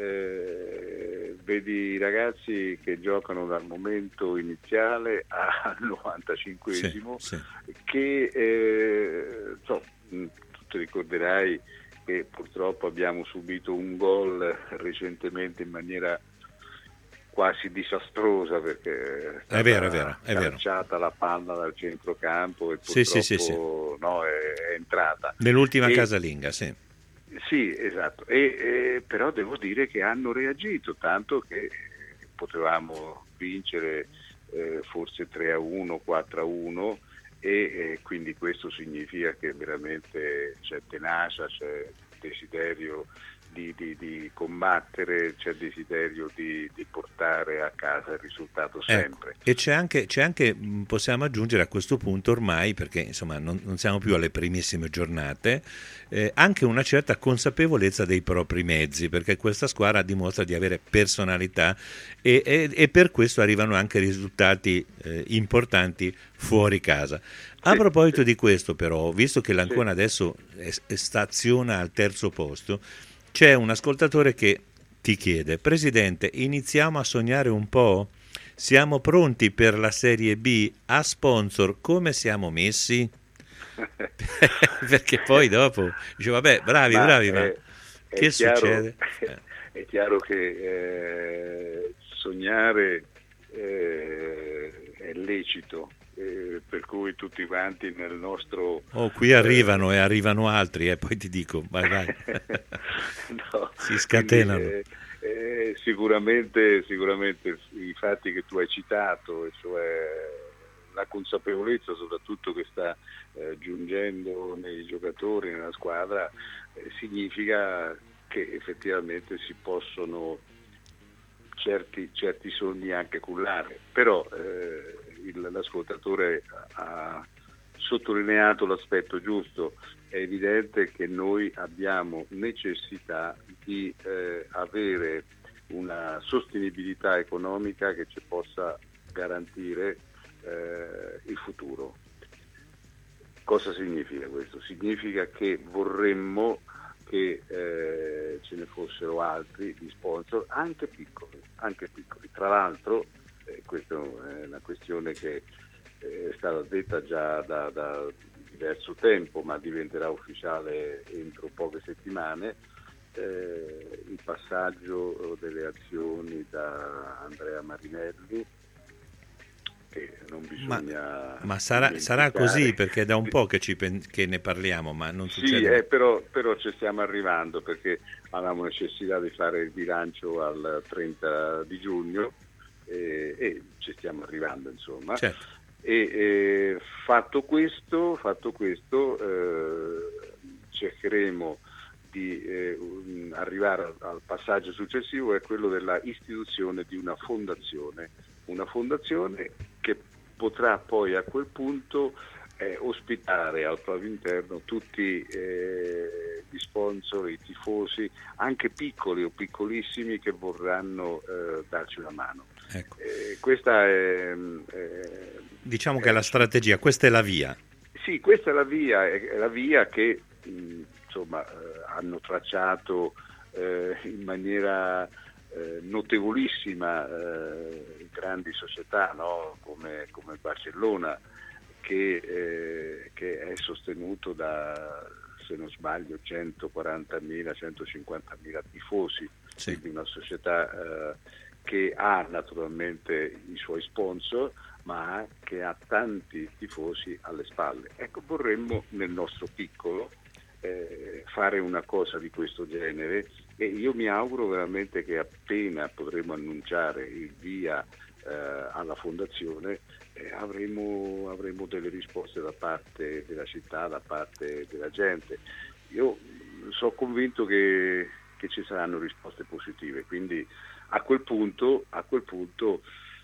eh, vedi i ragazzi che giocano dal momento iniziale al novantacinquesimo, sì, sì. che eh, so, tu ti ricorderai che purtroppo abbiamo subito un gol recentemente in maniera quasi disastrosa, perché è, è vero, è vero, è calciata vero. La palla dal centrocampo e sì, purtroppo sì, sì, sì. No, è, è entrata nell'ultima e, casalinga, sì. Sì, esatto, e, e, però devo dire che hanno reagito, tanto che potevamo vincere eh, forse tre a uno, quattro a uno, e eh, quindi questo significa che veramente c'è tenacia, c'è desiderio di, di, di combattere, c'è desiderio di, di portare a casa il risultato sempre. Ecco. E c'è anche, c'è anche, possiamo aggiungere a questo punto ormai, perché insomma non, non siamo più alle primissime giornate, eh, anche una certa consapevolezza dei propri mezzi, perché questa squadra dimostra di avere personalità e, e, e per questo arrivano anche risultati eh, importanti fuori casa. A sì, proposito sì. di questo però, visto che l'Ancona sì. adesso è, è staziona al terzo posto, c'è un ascoltatore che ti chiede: Presidente, iniziamo a sognare un po'? Siamo pronti per la Serie B? A sponsor come siamo messi? Perché poi dopo dice vabbè, bravi, ma bravi, è, ma che è chiaro, succede? È chiaro che eh, sognare eh, è lecito. Eh, per cui tutti quanti nel nostro... Oh, qui arrivano eh, e arrivano altri, e eh, poi ti dico, vai vai, no, si scatenano. Quindi, eh, eh, sicuramente, sicuramente i fatti che tu hai citato, e cioè la consapevolezza soprattutto che sta eh, giungendo nei giocatori, nella squadra, eh, significa che effettivamente si possono certi, certi sogni anche cullare, però... Eh, l'ascoltatore ha sottolineato l'aspetto giusto. È evidente che noi abbiamo necessità di eh, avere una sostenibilità economica che ci possa garantire eh, il futuro. Cosa significa questo? Significa che vorremmo che eh, ce ne fossero altri di sponsor, anche piccoli, anche piccoli. Tra l'altro, Eh, questa è una questione che è stata detta già da, da diverso tempo, ma diventerà ufficiale entro poche settimane, eh, il passaggio delle azioni da Andrea Marinelli, che non bisogna... Ma, ma sarà, sarà così, perché è da un po' che, ci, che ne parliamo, ma non succede... Sì, eh, però, però ci stiamo arrivando, perché avevamo necessità di fare il bilancio al trenta di giugno, E, e ci stiamo arrivando, insomma. Certo. E, e fatto questo, fatto questo eh, cercheremo di eh, arrivare al, al passaggio successivo, è quello della istituzione di una fondazione, una fondazione che potrà poi a quel punto eh, ospitare al proprio interno tutti eh, gli sponsor, i tifosi, anche piccoli o piccolissimi, che vorranno eh, darci una mano. Ecco. Eh, questa è, è diciamo che è la strategia, questa è la via. Sì, questa è la via, è la via che mh, insomma eh, hanno tracciato eh, in maniera eh, notevolissima eh, grandi società, no? come, come Barcellona, che, eh, che è sostenuto da, se non sbaglio, centoquarantamila, centocinquantamila tifosi, sì. Quindi una società eh, che ha naturalmente i suoi sponsor, ma che ha tanti tifosi alle spalle. Ecco, vorremmo nel nostro piccolo eh, fare una cosa di questo genere, e io mi auguro veramente che appena potremo annunciare il via eh, alla fondazione eh, avremo, avremo delle risposte da parte della città, da parte della gente. Io sono convinto che, che ci saranno risposte positive, quindi a quel punto, a quel punto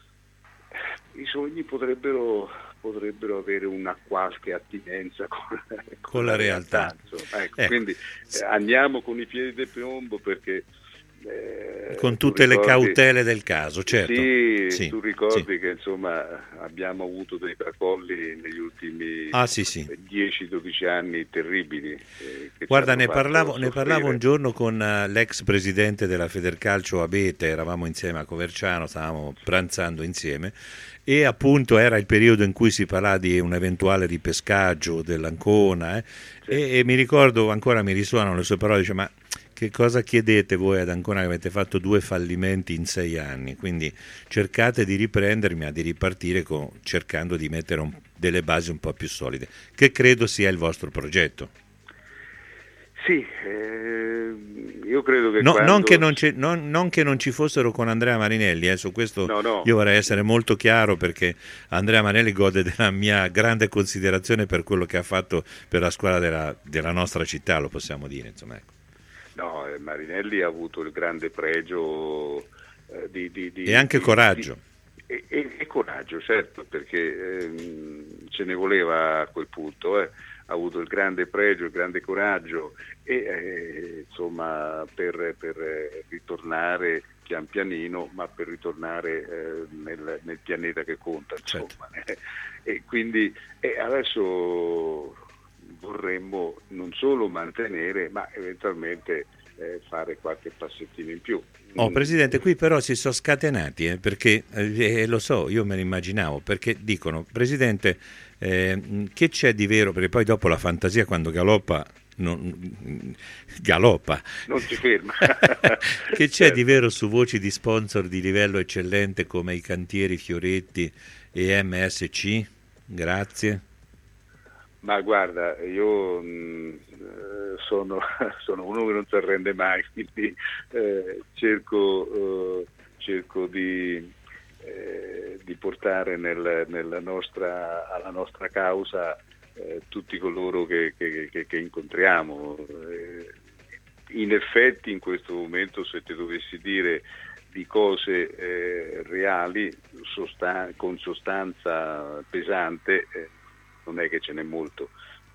i sogni potrebbero, potrebbero avere una qualche attinenza con, con, con la realtà. realtà ecco, ecco. Quindi eh, andiamo con i piedi di piombo, perché eh, con tutte ricordi, le cautele del caso, certo. Sì, sì tu ricordi sì. che insomma abbiamo avuto dei tracolli negli ultimi ah, sì, sì. dieci dodici anni terribili. Eh, che Guarda, ne parlavo, ne parlavo un giorno con uh, l'ex presidente della Federcalcio Abete, eravamo insieme a Coverciano, stavamo pranzando insieme, e appunto era il periodo in cui si parlava di un eventuale ripescaggio dell'Ancona, eh? sì. e, e mi ricordo, ancora mi risuonano le sue parole, dice: ma che cosa chiedete voi ad Ancona, che avete fatto due fallimenti in sei anni? Quindi cercate di riprendermi, ma di ripartire con, cercando di mettere un, delle basi un po' più solide, che credo sia il vostro progetto. Sì, eh, io credo che no, quando... non, che non, non, non che non ci fossero con Andrea Marinelli, eh, su questo no, no. io vorrei essere molto chiaro, perché Andrea Marinelli gode della mia grande considerazione per quello che ha fatto per la squadra della, della nostra città, lo possiamo dire, insomma, ecco. No, eh, Marinelli ha avuto il grande pregio eh, di, di, di... E anche di, coraggio. Di, e, e, e coraggio, certo, perché ehm, ce ne voleva a quel punto, eh. Ha avuto il grande pregio, il grande coraggio e eh, insomma per, per ritornare pian pianino, ma per ritornare eh, nel, nel pianeta che conta, insomma. Certo. E quindi eh, adesso vorremmo non solo mantenere, ma eventualmente eh, fare qualche passettino in più. Oh, Presidente, qui però si sono scatenati, eh, perché eh, lo so, io me lo immaginavo, perché dicono, Presidente, eh, che c'è di vero, perché poi dopo la fantasia quando galoppa, non, galoppa, non si ferma. Che c'è di vero su voci di sponsor di livello eccellente come i Cantieri Fioretti e M S C? Grazie. Ma guarda, io mh, sono, sono uno che non si arrende mai, quindi eh, cerco, eh, cerco di, eh, di portare nel, nella nostra, alla nostra causa eh, tutti coloro che, che, che, che incontriamo. Eh, in effetti in questo momento, se ti dovessi dire di cose eh, reali, sostan- con sostanza pesante, eh, non è che ce n'è molto.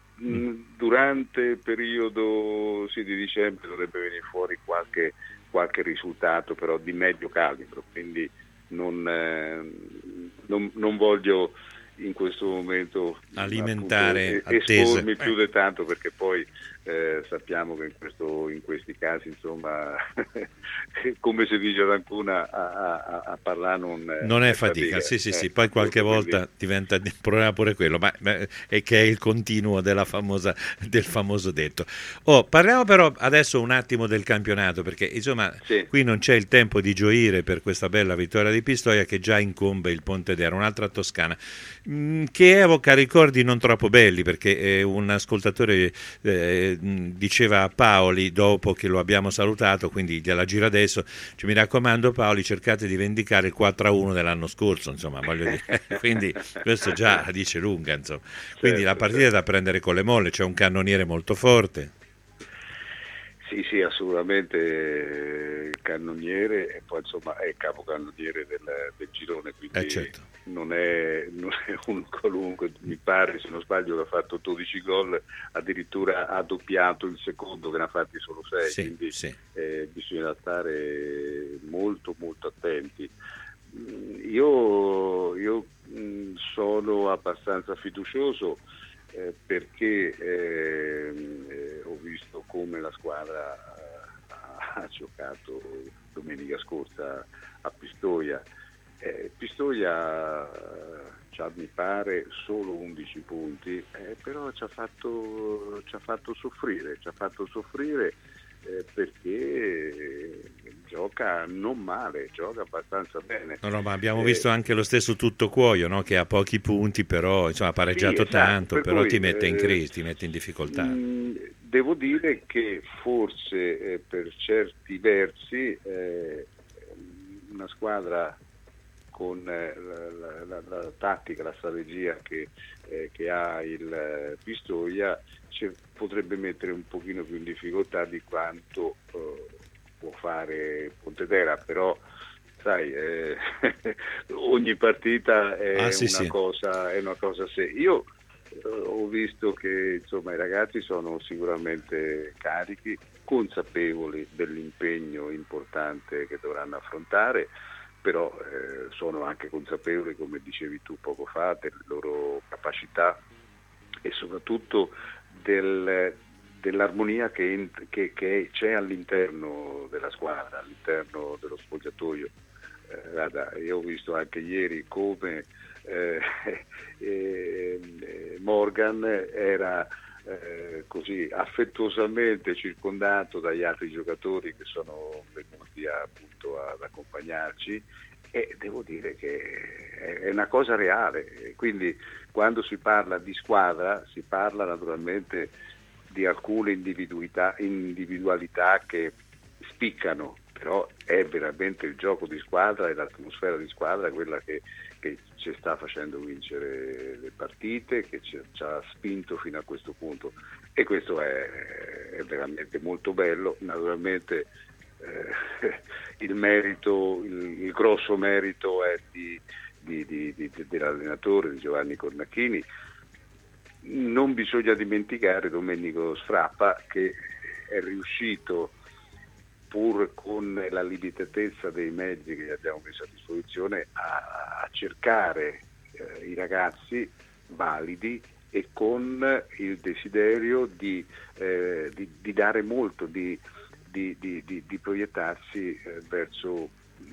Durante il periodo sì, di dicembre dovrebbe venire fuori qualche, qualche risultato, però di medio calibro, quindi non, eh, non, non voglio in questo momento alimentare appunto, espormi più di tanto, perché poi eh, sappiamo che in, questo, in questi casi, insomma, come si dice ad Ancona, a, a, a parlare non, non è fatica, fatica. sì sì eh, sì, poi qualche volta quindi diventa un problema pure quello, ma è che è il continuo della famosa, del famoso detto. Oh, parliamo però adesso un attimo del campionato, perché insomma sì, qui non c'è il tempo di gioire per questa bella vittoria di Pistoia che già incombe il Pontedera, un'altra toscana che evoca ricordi non troppo belli, perché eh, un ascoltatore eh, diceva a Paoli, dopo che lo abbiamo salutato, quindi gliela giro adesso, cioè, mi raccomando Paoli, cercate di vendicare il quattro a uno dell'anno scorso, insomma, voglio dire. Quindi questo già dice lunga, insomma. Quindi certo, la partita certo, è da prendere con le molle, c'è un cannoniere molto forte. Sì, sì, assolutamente il cannoniere, e poi insomma è il capocannoniere del, del girone, quindi eh certo, non, è, non è un qualunque, mi pare, se non sbaglio, che ha fatto dodici gol, addirittura ha doppiato il secondo che ne ha fatti solo sei, sì, quindi sì, eh, bisogna stare molto molto attenti. Io, io mh, sono abbastanza fiducioso Eh, perché eh, eh, ho visto come la squadra eh, ha giocato domenica scorsa a Pistoia. Eh, Pistoia eh, mi pare solo undici punti, eh, però ci ha fatto, ci ha fatto soffrire, ci ha fatto soffrire eh, perché gioca non male, gioca abbastanza bene. No, no, ma abbiamo eh, visto anche lo stesso Tuttocuoio, no? Che ha pochi punti, però insomma, ha pareggiato sì, esatto, tanto, per però cui, ti mette in crisi, ti mette in difficoltà. Mh, devo dire che forse eh, per certi versi eh, una squadra con eh, la, la, la, la tattica, la strategia che, eh, che ha il eh, Pistoia ci potrebbe mettere un pochino più in difficoltà di quanto eh, può fare Pontedera, però sai, eh, ogni partita è, ah, sì, una sì. cosa, è una cosa a sé. Io eh, ho visto che insomma i ragazzi sono sicuramente carichi, consapevoli dell'impegno importante che dovranno affrontare, però eh, sono anche consapevoli, come dicevi tu poco fa, delle loro capacità e soprattutto del dell'armonia che, che, che c'è all'interno della squadra, all'interno dello spogliatoio. Eh, guarda, io ho visto anche ieri come eh, eh, Morgan era eh, così affettuosamente circondato dagli altri giocatori che sono venuti a, appunto ad accompagnarci, e devo dire che è una cosa reale. Quindi quando si parla di squadra si parla naturalmente di alcune individualità, individualità che spiccano, però è veramente il gioco di squadra e l'atmosfera di squadra quella che, che ci sta facendo vincere le partite, che ci, ci ha spinto fino a questo punto, e questo è, è veramente molto bello. Naturalmente eh, il merito, il, il grosso merito è di, di, di, di, dell'allenatore, di Giovanni Cornacchini. Non bisogna dimenticare Domenico Sfrappa, che è riuscito, pur con la limitatezza dei mezzi che gli abbiamo messo a disposizione, a, a cercare eh, i ragazzi validi e con il desiderio di, eh, di, di dare molto, di, di, di, di, di proiettarsi eh, verso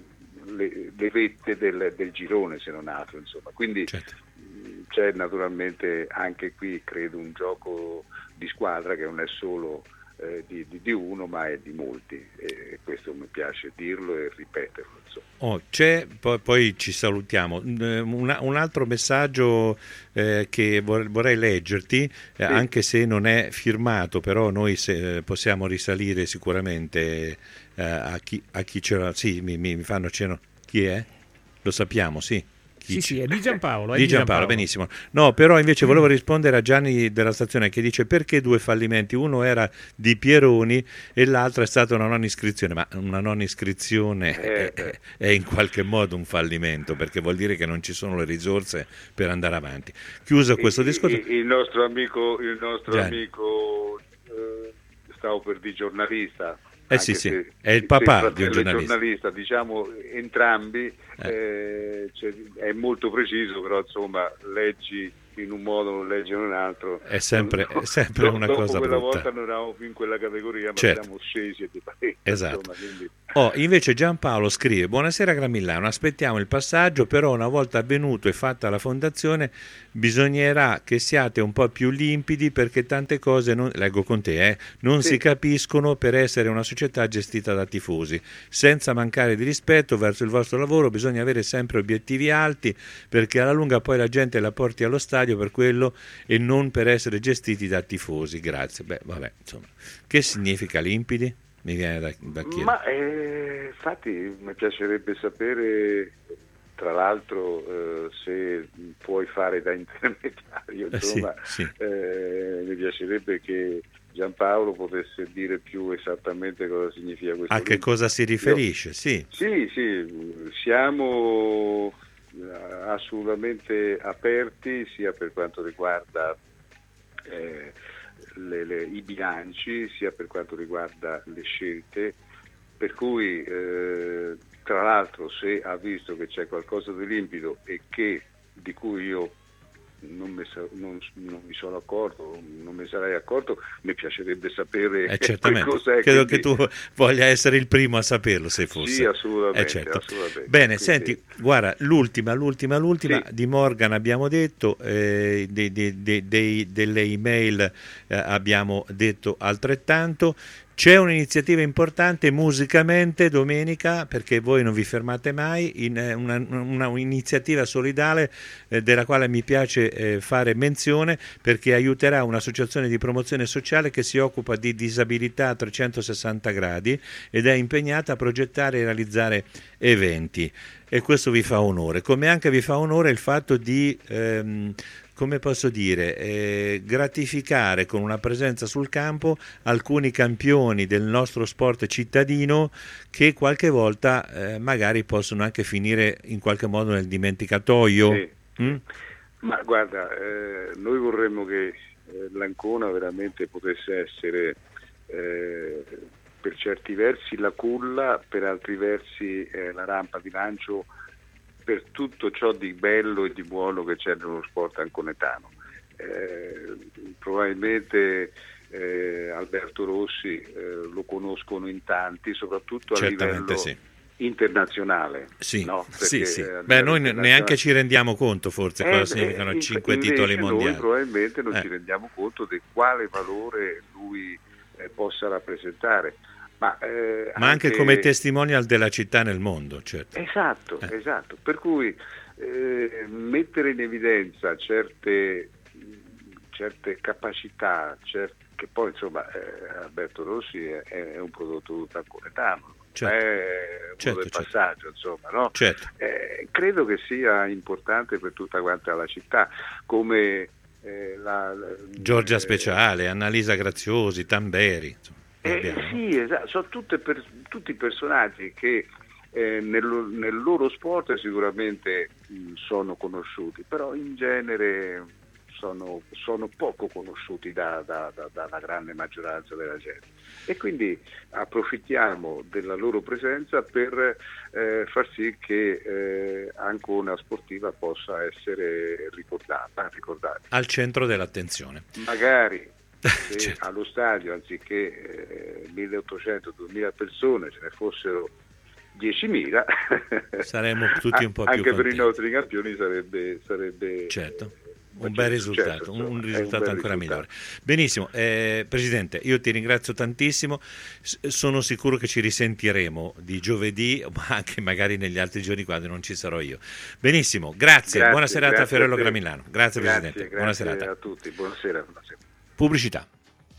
le, le vette del, del girone, se non altro, insomma. Quindi certo. C'è naturalmente anche qui, credo, un gioco di squadra che non è solo eh, di, di, di uno, ma è di molti, e questo mi piace dirlo e ripeterlo, insomma. Oh, c'è, poi, poi ci salutiamo, un, un altro messaggio eh, che vorrei, vorrei leggerti, eh, sì. Anche se non è firmato, però noi se, possiamo risalire sicuramente eh, a chi, a chi c'era. Sì, mi, mi fanno cenno. Chi è? Lo sappiamo, sì. Sì, sì, è di Giampaolo. È di di Giampaolo, Giampaolo, benissimo. No, però invece volevo rispondere a Gianni della stazione, che dice: perché due fallimenti? Uno era di Pieroni e l'altro è stata una non iscrizione. Ma una non iscrizione eh, è, è in qualche modo un fallimento, perché vuol dire che non ci sono le risorse per andare avanti. Chiuso questo il, discorso. Il, il nostro amico, il nostro Gianni. amico eh, stavo per dire giornalista. Eh sì, sì, è il papà di un giornalista. giornalista, diciamo entrambi, eh. Eh, cioè, è molto preciso, però insomma leggi in un modo, non leggi in un altro. È sempre, è sempre do, una dopo cosa quella brutta. volta non eravamo più in quella categoria, ma certo. siamo scesi e di parecchio. Esatto. Insomma, quindi... Oh, invece Giampaolo scrive: buonasera Gramillano, aspettiamo il passaggio, però una volta avvenuto e fatta la fondazione bisognerà che siate un po' più limpidi, perché tante cose, non, leggo con te, eh, non sì. si capiscono per essere una società gestita da tifosi. Senza mancare di rispetto verso il vostro lavoro, bisogna avere sempre obiettivi alti, perché alla lunga poi la gente la porti allo stadio per quello e non per essere gestiti da tifosi. Grazie. Beh, vabbè, insomma, che significa limpidi? Mi viene da, da chiedere. Ma eh, infatti mi piacerebbe sapere, tra l'altro, eh, se puoi fare da intermediario, insomma, eh sì, sì. Eh, mi piacerebbe che Giampaolo potesse dire più esattamente cosa significa questo. A che cosa si riferisce? Io, sì. Sì, sì, siamo assolutamente aperti sia per quanto riguarda eh, le, le, i bilanci, sia per quanto riguarda le scelte, per cui eh, tra l'altro, se ha visto che c'è qualcosa di limpido e che di cui io non mi, non, non mi sono accorto, non mi sarei accorto, mi piacerebbe sapere eh, certamente. Cos'è. Credo quindi... che tu voglia essere il primo a saperlo, se fosse. Sì, assolutamente. Eh, certo. assolutamente. Bene, quindi... senti, guarda, l'ultima, l'ultima, l'ultima sì. di Morgan abbiamo detto, eh, dei, dei, dei, dei, delle email eh, abbiamo detto altrettanto. C'è un'iniziativa importante musicalmente domenica, perché voi non vi fermate mai, in una, una un'iniziativa solidale eh, della quale mi piace eh, fare menzione, perché aiuterà un'associazione di promozione sociale che si occupa di disabilità a trecentosessanta gradi ed è impegnata a progettare e realizzare eventi, e questo vi fa onore, come anche vi fa onore il fatto di ehm, come posso dire, eh, gratificare con una presenza sul campo alcuni campioni del nostro sport cittadino che qualche volta eh, magari possono anche finire in qualche modo nel dimenticatoio. Sì. Mm? Ma guarda, eh, noi vorremmo che eh, l'Ancona veramente potesse essere eh, per certi versi la culla, per altri versi eh, la rampa di lancio per tutto ciò di bello e di buono che c'è nello sport anconetano. Eh, probabilmente eh, Alberto Rossi eh, lo conoscono in tanti, soprattutto a Certamente livello sì. internazionale. Sì, no? sì, sì. Eh, Beh, noi neanche ci rendiamo conto forse eh, cosa significano eh, cinque titoli mondiali. Noi probabilmente non eh. ci rendiamo conto di quale valore lui eh, possa rappresentare. Ma, eh, Ma anche, anche come testimonial della città nel mondo, certo. Esatto, eh. esatto. Per cui eh, mettere in evidenza certe, certe capacità, certe, che poi insomma eh, Alberto Rossi è, è un prodotto tutto anconetano, certo. è un certo, del certo. passaggio, insomma, no? Certo. Eh, credo che sia importante per tutta quanta la città, come eh, la, la Giorgia eh, Speciale, Annalisa Graziosi, Tamberi. Insomma, eh, sì, esatto, sono tutte per, tutti personaggi che eh, nel, nel loro sport sicuramente mh, sono conosciuti, però in genere sono, sono poco conosciuti da, da, da, dalla grande maggioranza della gente, e quindi approfittiamo della loro presenza per eh, far sì che eh, Ancona sportiva possa essere ricordata, ricordata. Al centro dell'attenzione. Magari se certo. allo stadio anziché eh, milleottocento duemila persone ce ne fossero diecimila, saremmo tutti un po' più anche contenti. per i nostri campioni sarebbe, sarebbe certo. Un bel risultato, certo, un, un è risultato un bel ancora risultato. migliore. Benissimo, eh, Presidente, io ti ringrazio tantissimo, S- sono sicuro che ci risentiremo di giovedì, ma anche magari negli altri giorni quando non ci sarò io. Benissimo, grazie, Grazie, buona serata grazie a Ferrello a te. Gramilano. Grazie, Grazie, Presidente, grazie buona serata. a tutti, buonasera. buonasera. Pubblicità.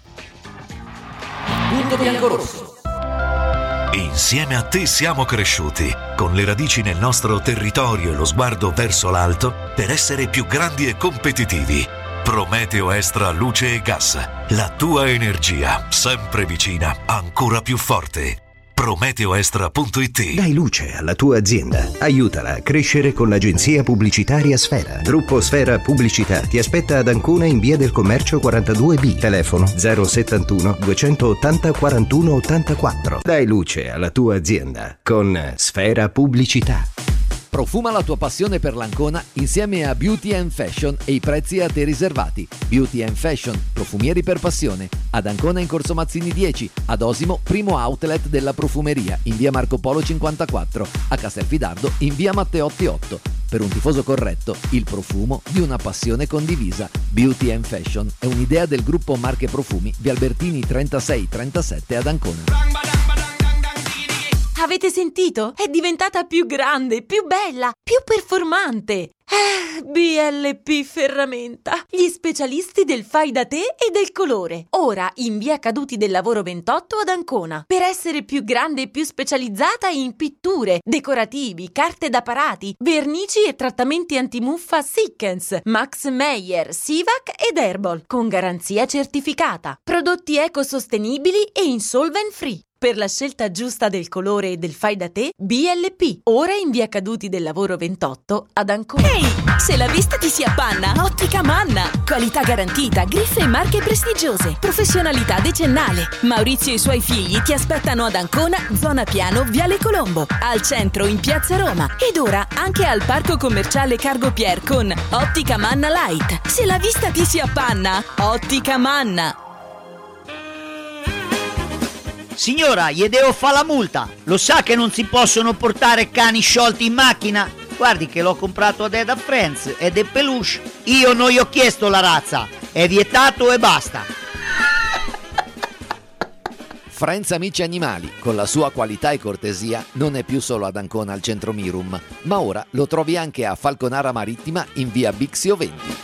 Punto bianco-rosso. Insieme a te siamo cresciuti, con le radici nel nostro territorio e lo sguardo verso l'alto, per essere più grandi e competitivi. Prometeo Extra Luce e Gas, la tua energia, sempre vicina, ancora più forte. Prometeo Extra punto it. Dai luce alla tua azienda. Aiutala a crescere con l'agenzia pubblicitaria Sfera. Gruppo Sfera Pubblicità ti aspetta ad Ancona in via del Commercio quarantadue B. Telefono zero settantuno duecentottanta quarantuno ottantaquattro. Dai luce alla tua azienda con Sfera Pubblicità. Profuma la tua passione per l'Ancona insieme a Beauty and Fashion e i prezzi a te riservati. Beauty and Fashion, profumieri per passione. Ad Ancona in Corso Mazzini dieci, ad Osimo primo outlet della profumeria in via Marco Polo cinquantaquattro, a Castelfidardo in via Matteotti otto. Per un tifoso corretto, il profumo di una passione condivisa. Beauty and Fashion è un'idea del gruppo Marche Profumi via Albertini trentasei trentasette ad Ancona. Avete sentito? È diventata più grande, più bella, più performante. Eh, B L P Ferramenta, gli specialisti del fai da te e del colore. Ora in via Caduti del Lavoro ventotto ad Ancona. Per essere più grande e più specializzata in pitture, decorativi, carte da parati, vernici e trattamenti antimuffa Sikkens, Max Meyer, Sivac ed Herbal, con garanzia certificata. Prodotti ecosostenibili e insolvent free. Per la scelta giusta del colore e del fai da te, B L P. Ora in via Caduti del Lavoro ventotto ad Ancona. Ehi, se la vista ti si appanna, Ottica Manna. Qualità garantita, griffe e marche prestigiose, professionalità decennale. Maurizio e i suoi figli ti aspettano ad Ancona, zona Piano, Viale Colombo, al centro in Piazza Roma ed ora anche al Parco Commerciale Cargo Pier con Ottica Manna Light. Se la vista ti si appanna, Ottica Manna. Signora, gli devo fare la multa. Lo sa che non si possono portare cani sciolti in macchina? Guardi che l'ho comprato ad Eda Friends ed è peluche. Io non gli ho chiesto la razza. È vietato e basta. Friends Amici Animali, con la sua qualità e cortesia, non è più solo ad Ancona al centro Mirum, ma ora lo trovi anche a Falconara Marittima in via Bixio venti.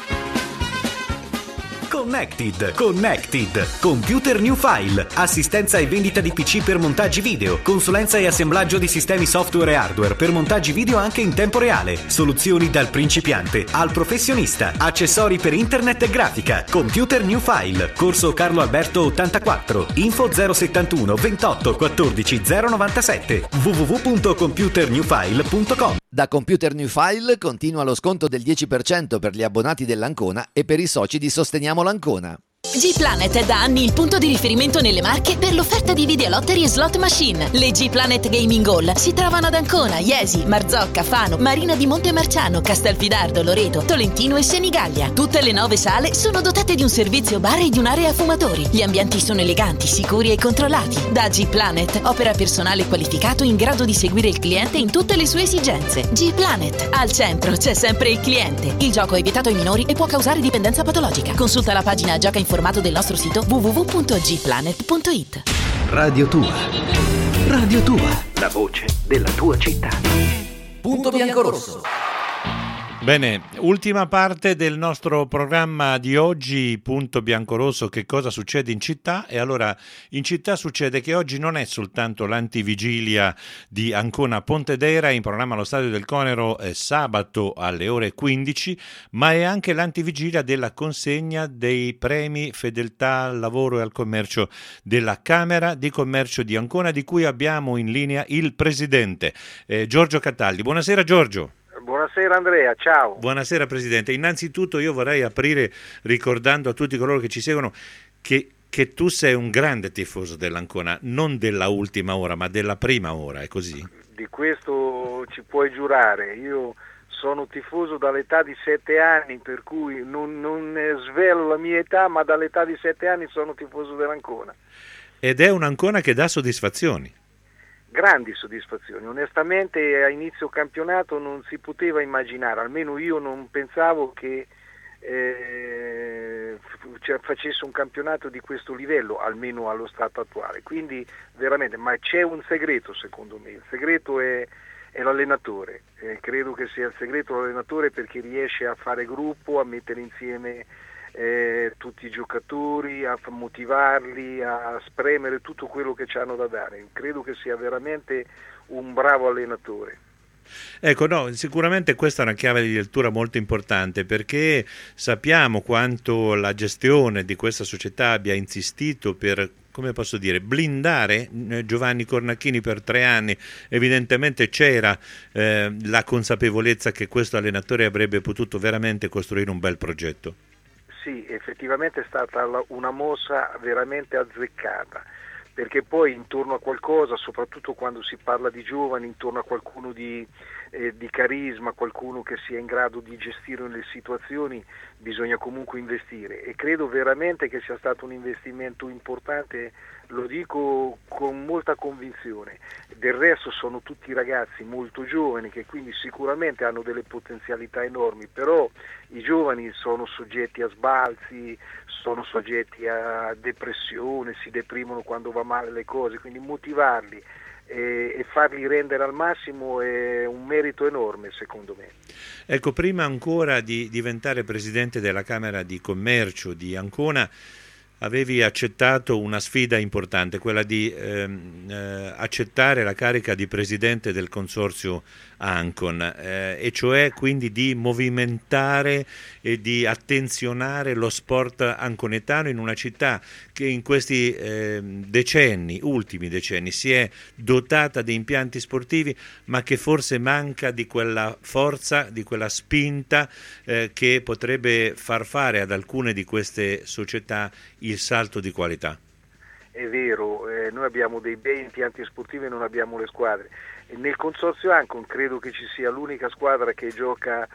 Connected, Connected, Computer New File, assistenza e vendita di P C per montaggi video, consulenza e assemblaggio di sistemi software e hardware per montaggi video anche in tempo reale, soluzioni dal principiante al professionista, accessori per internet e grafica. Computer New File, corso Carlo Alberto ottantaquattro, info zero settantuno ventotto quattordici zero novantasette, w w w punto computer new file punto com. Da Computer New File continua lo sconto del dieci per cento per gli abbonati dell'Ancona e per i soci di Sosteniamo l'Ancona. G-Planet è da anni il punto di riferimento nelle Marche per l'offerta di videolottery e slot machine. Le G-Planet Gaming Hall si trovano ad Ancona, Iesi, Marzocca, Fano, Marina di Montemarciano, Castelfidardo, Loreto, Tolentino e Senigallia. Tutte le nove sale sono dotate di un servizio bar e di un'area fumatori. Gli ambienti sono eleganti, sicuri e controllati. Da G-Planet opera personale qualificato in grado di seguire il cliente in tutte le sue esigenze. G-Planet, al centro c'è sempre il cliente. Il gioco è vietato ai minori e può causare dipendenza patologica. Consulta la pagina Gioca in formato del nostro sito w w w punto g planet punto i t. Radio Tua. Radio Tua. La voce della tua città. Punto bianco-rosso. Bene, ultima parte del nostro programma di oggi, punto biancorosso, che cosa succede in città? E allora in città succede che oggi non è soltanto l'antivigilia di Ancona Pontedera, in programma allo Stadio del Conero eh, sabato alle ore quindici, ma è anche l'antivigilia della consegna dei premi Fedeltà al lavoro e al commercio della Camera di Commercio di Ancona, di cui abbiamo in linea il presidente eh, Giorgio Cataldi. Buonasera Giorgio. Buonasera Andrea, ciao. Buonasera Presidente. Innanzitutto io vorrei aprire ricordando a tutti coloro che ci seguono che, che tu sei un grande tifoso dell'Ancona, non della ultima ora, ma della prima ora, è così? Di questo ci puoi giurare. Io sono tifoso dall'età di sette anni, per cui non, non svelo la mia età, ma dall'età di sette anni sono tifoso dell'Ancona. Ed è un Ancona che dà soddisfazioni. Grandi soddisfazioni, onestamente a inizio campionato non si poteva immaginare, almeno io non pensavo che eh, cioè, facesse un campionato di questo livello, almeno allo stato attuale, quindi veramente, ma c'è un segreto secondo me, il segreto è, è l'allenatore, eh, credo che sia il segreto l'allenatore perché riesce a fare gruppo, a mettere insieme Eh, tutti i giocatori, a motivarli, a spremere tutto quello che ci hanno da dare. Credo che sia veramente un bravo allenatore. Ecco, no, sicuramente questa è una chiave di lettura molto importante perché sappiamo quanto la gestione di questa società abbia insistito per, come posso dire, blindare Giovanni Cornacchini per tre anni. Evidentemente c'era eh, la consapevolezza che questo allenatore avrebbe potuto veramente costruire un bel progetto. Sì, effettivamente è stata una mossa veramente azzeccata, perché poi intorno a qualcosa, soprattutto quando si parla di giovani, intorno a qualcuno di, eh, di carisma, qualcuno che sia in grado di gestire le situazioni, bisogna comunque investire e credo veramente che sia stato un investimento importante, lo dico con molta convinzione. Del resto sono tutti ragazzi molto giovani che quindi sicuramente hanno delle potenzialità enormi, però i giovani sono soggetti a sbalzi, sono soggetti a depressione, si deprimono quando va male le cose, quindi motivarli e, e farli rendere al massimo è un merito enorme secondo me. Ecco, prima ancora di diventare presidente della Camera di Commercio di Ancona avevi accettato una sfida importante, quella di ehm, eh, accettare la carica di presidente del consorzio Ancon, eh, e cioè quindi di movimentare e di attenzionare lo sport anconetano in una città che in questi eh, decenni, ultimi decenni, si è dotata di impianti sportivi ma che forse manca di quella forza, di quella spinta eh, che potrebbe far fare ad alcune di queste società il salto di qualità. È vero, eh, noi abbiamo dei bei impianti sportivi e non abbiamo le squadre. E nel consorzio Ancon credo che ci sia l'unica squadra che gioca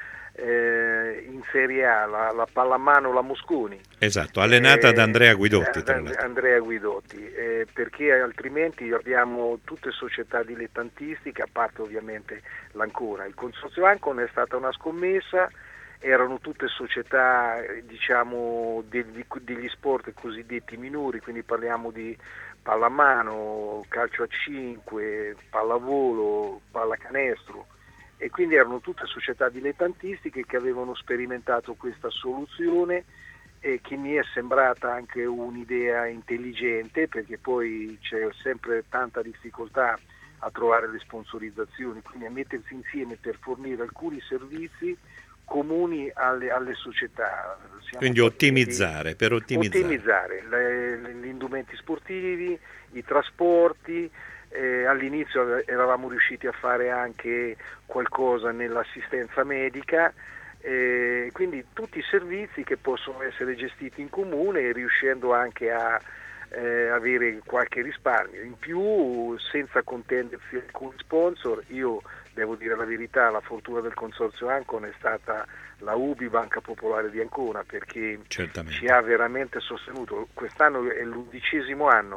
eh, in Serie A, la, la pallamano la Mosconi. Esatto, allenata eh, da Andrea Guidotti. Da, Andrea Guidotti, eh, perché altrimenti abbiamo tutte società dilettantistiche, a parte ovviamente l'Ancona. Il consorzio Ancon è stata una scommessa, erano tutte società diciamo degli, degli sport cosiddetti minori, quindi parliamo di pallamano, calcio a cinque, pallavolo, pallacanestro e quindi erano tutte società dilettantistiche che avevano sperimentato questa soluzione e che mi è sembrata anche un'idea intelligente perché poi c'è sempre tanta difficoltà a trovare le sponsorizzazioni, quindi a mettersi insieme per fornire alcuni servizi comuni alle, alle società. Siamo Quindi ottimizzare, per ottimizzare. Ottimizzare le, gli indumenti sportivi, i trasporti, eh, all'inizio eravamo riusciti a fare anche qualcosa nell'assistenza medica, eh, quindi tutti i servizi che possono essere gestiti in comune riuscendo anche a eh, avere qualche risparmio. In più, senza contendersi con sponsor, io devo dire la verità, la fortuna del consorzio Ancon è stata la U B I Banca Popolare di Ancona perché Certamente. Ci ha veramente sostenuto. Quest'anno è l'undicesimo anno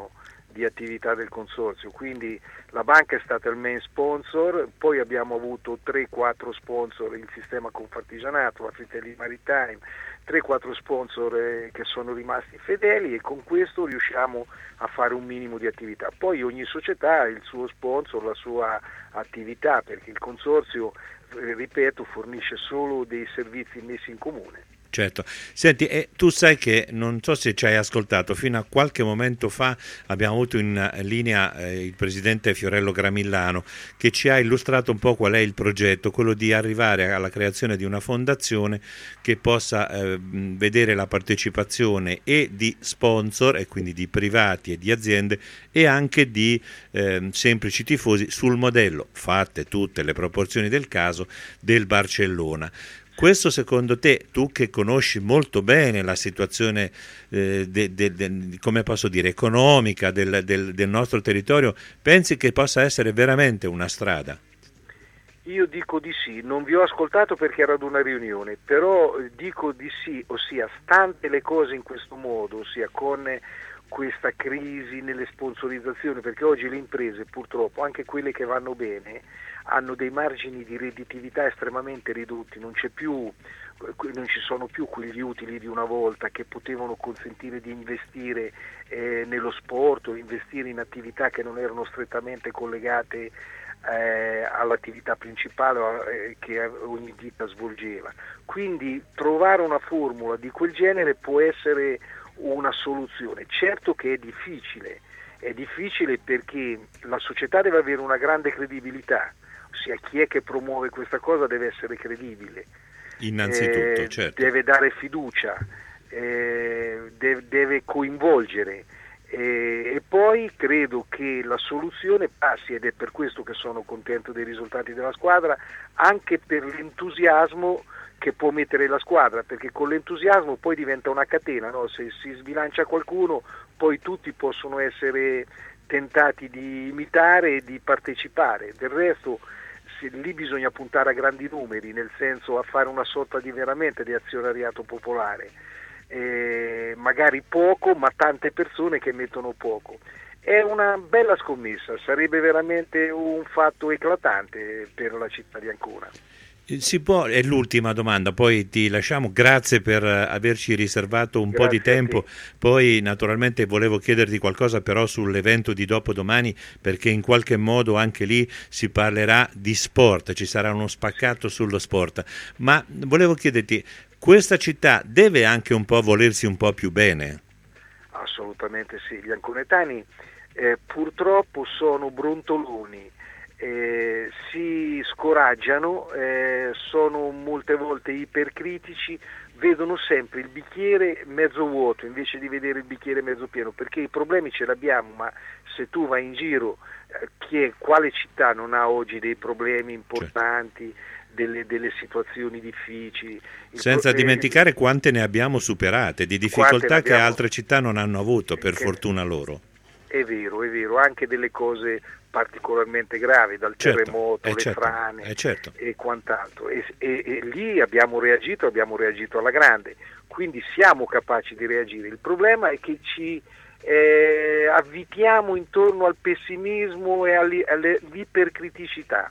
di attività del consorzio, quindi la banca è stata il main sponsor, poi abbiamo avuto tre quattro sponsor, il sistema Confartigianato, la Fratelli Maritime, tre quattro sponsor eh, che sono rimasti fedeli, e con questo riusciamo a fare un minimo di attività. Poi ogni società ha il suo sponsor, la sua attività, perché il consorzio, eh, ripeto, fornisce solo dei servizi messi in comune. Certo. Senti, eh, tu sai che, non so se ci hai ascoltato, fino a qualche momento fa abbiamo avuto in linea eh, il presidente Fiorello Gramillano, che ci ha illustrato un po' qual è il progetto, quello di arrivare alla creazione di una fondazione che possa eh, vedere la partecipazione e di sponsor, e quindi di privati e di aziende, e anche di eh, semplici tifosi, sul modello, fatte tutte le proporzioni del caso, del Barcellona. Questo secondo te, tu che conosci molto bene la situazione eh, de, de, de, come posso dire, economica del, del, del nostro territorio, pensi che possa essere veramente una strada? Io dico di sì, non vi ho ascoltato perché ero ad una riunione, però dico di sì, ossia stante le cose in questo modo, ossia con questa crisi nelle sponsorizzazioni, perché oggi le imprese purtroppo, anche quelle che vanno bene, hanno dei margini di redditività estremamente ridotti, non c'è più, non ci sono più quegli utili di una volta che potevano consentire di investire eh, nello sport o investire in attività che non erano strettamente collegate eh, all'attività principale eh, che ogni ditta svolgeva. Quindi trovare una formula di quel genere può essere una soluzione. Certo che è difficile, è difficile perché la società deve avere una grande credibilità, ossia chi è che promuove questa cosa deve essere credibile, innanzitutto, eh, certo. Deve dare fiducia, eh, deve, deve coinvolgere, eh, e poi credo che la soluzione passi, ed è per questo che sono contento dei risultati della squadra, anche per l'entusiasmo che può mettere la squadra, perché con l'entusiasmo poi diventa una catena, no? Se si sbilancia qualcuno poi tutti possono essere tentati di imitare e di partecipare. Del resto se, lì bisogna puntare a grandi numeri, nel senso a fare una sorta di veramente di azionariato popolare, eh, magari poco ma tante persone che mettono poco. È una bella scommessa, sarebbe veramente un fatto eclatante per la città di Ancona. Si può, è l'ultima domanda, poi ti lasciamo, grazie per averci riservato un grazie po' di tempo. Poi naturalmente volevo chiederti qualcosa però sull'evento di dopodomani, perché in qualche modo anche lì si parlerà di sport, ci sarà uno spaccato sullo sport, ma volevo chiederti, questa città deve anche un po' volersi un po' più bene? Assolutamente sì, gli anconetani eh, purtroppo sono brontoloni. Eh, si scoraggiano, eh, sono molte volte ipercritici, vedono sempre il bicchiere mezzo vuoto invece di vedere il bicchiere mezzo pieno, perché i problemi ce li abbiamo, ma se tu vai in giro, eh, chi è, quale città non ha oggi dei problemi importanti, certo. delle, delle situazioni difficili? Il Senza pro- dimenticare quante ne abbiamo superate, di difficoltà che altre città non hanno avuto, per che, fortuna loro. È vero, è vero, anche delle cose particolarmente gravi, dal certo, terremoto, le certo, frane certo. e quant'altro, e, e, e lì abbiamo reagito, abbiamo reagito alla grande, quindi siamo capaci di reagire. Il problema è che ci eh, avvitiamo intorno al pessimismo e all'ipercriticità,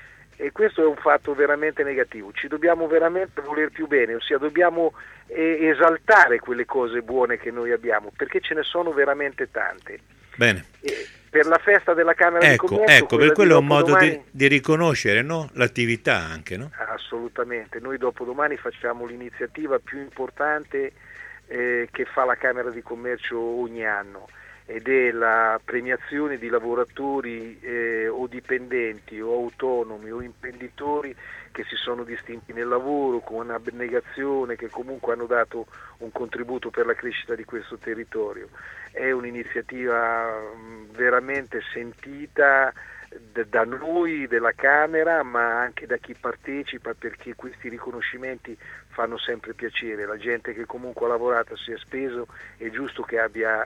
e questo è un fatto veramente negativo. Ci dobbiamo veramente voler più bene, ossia dobbiamo eh, esaltare quelle cose buone che noi abbiamo, perché ce ne sono veramente tante. Bene. E per la festa della Camera ecco, di Commercio, ecco, per quello è un modo domani... di, di riconoscere, no? L'attività anche, no? Assolutamente, noi dopodomani facciamo l'iniziativa più importante eh, che fa la Camera di Commercio ogni anno, ed è la premiazione di lavoratori eh, o dipendenti o autonomi o imprenditori che si sono distinti nel lavoro con abnegazione, che comunque hanno dato un contributo per la crescita di questo territorio. È un'iniziativa veramente sentita da noi della Camera, ma anche da chi partecipa, perché questi riconoscimenti fanno sempre piacere. La gente che comunque ha lavorato, si è speso, è giusto che abbia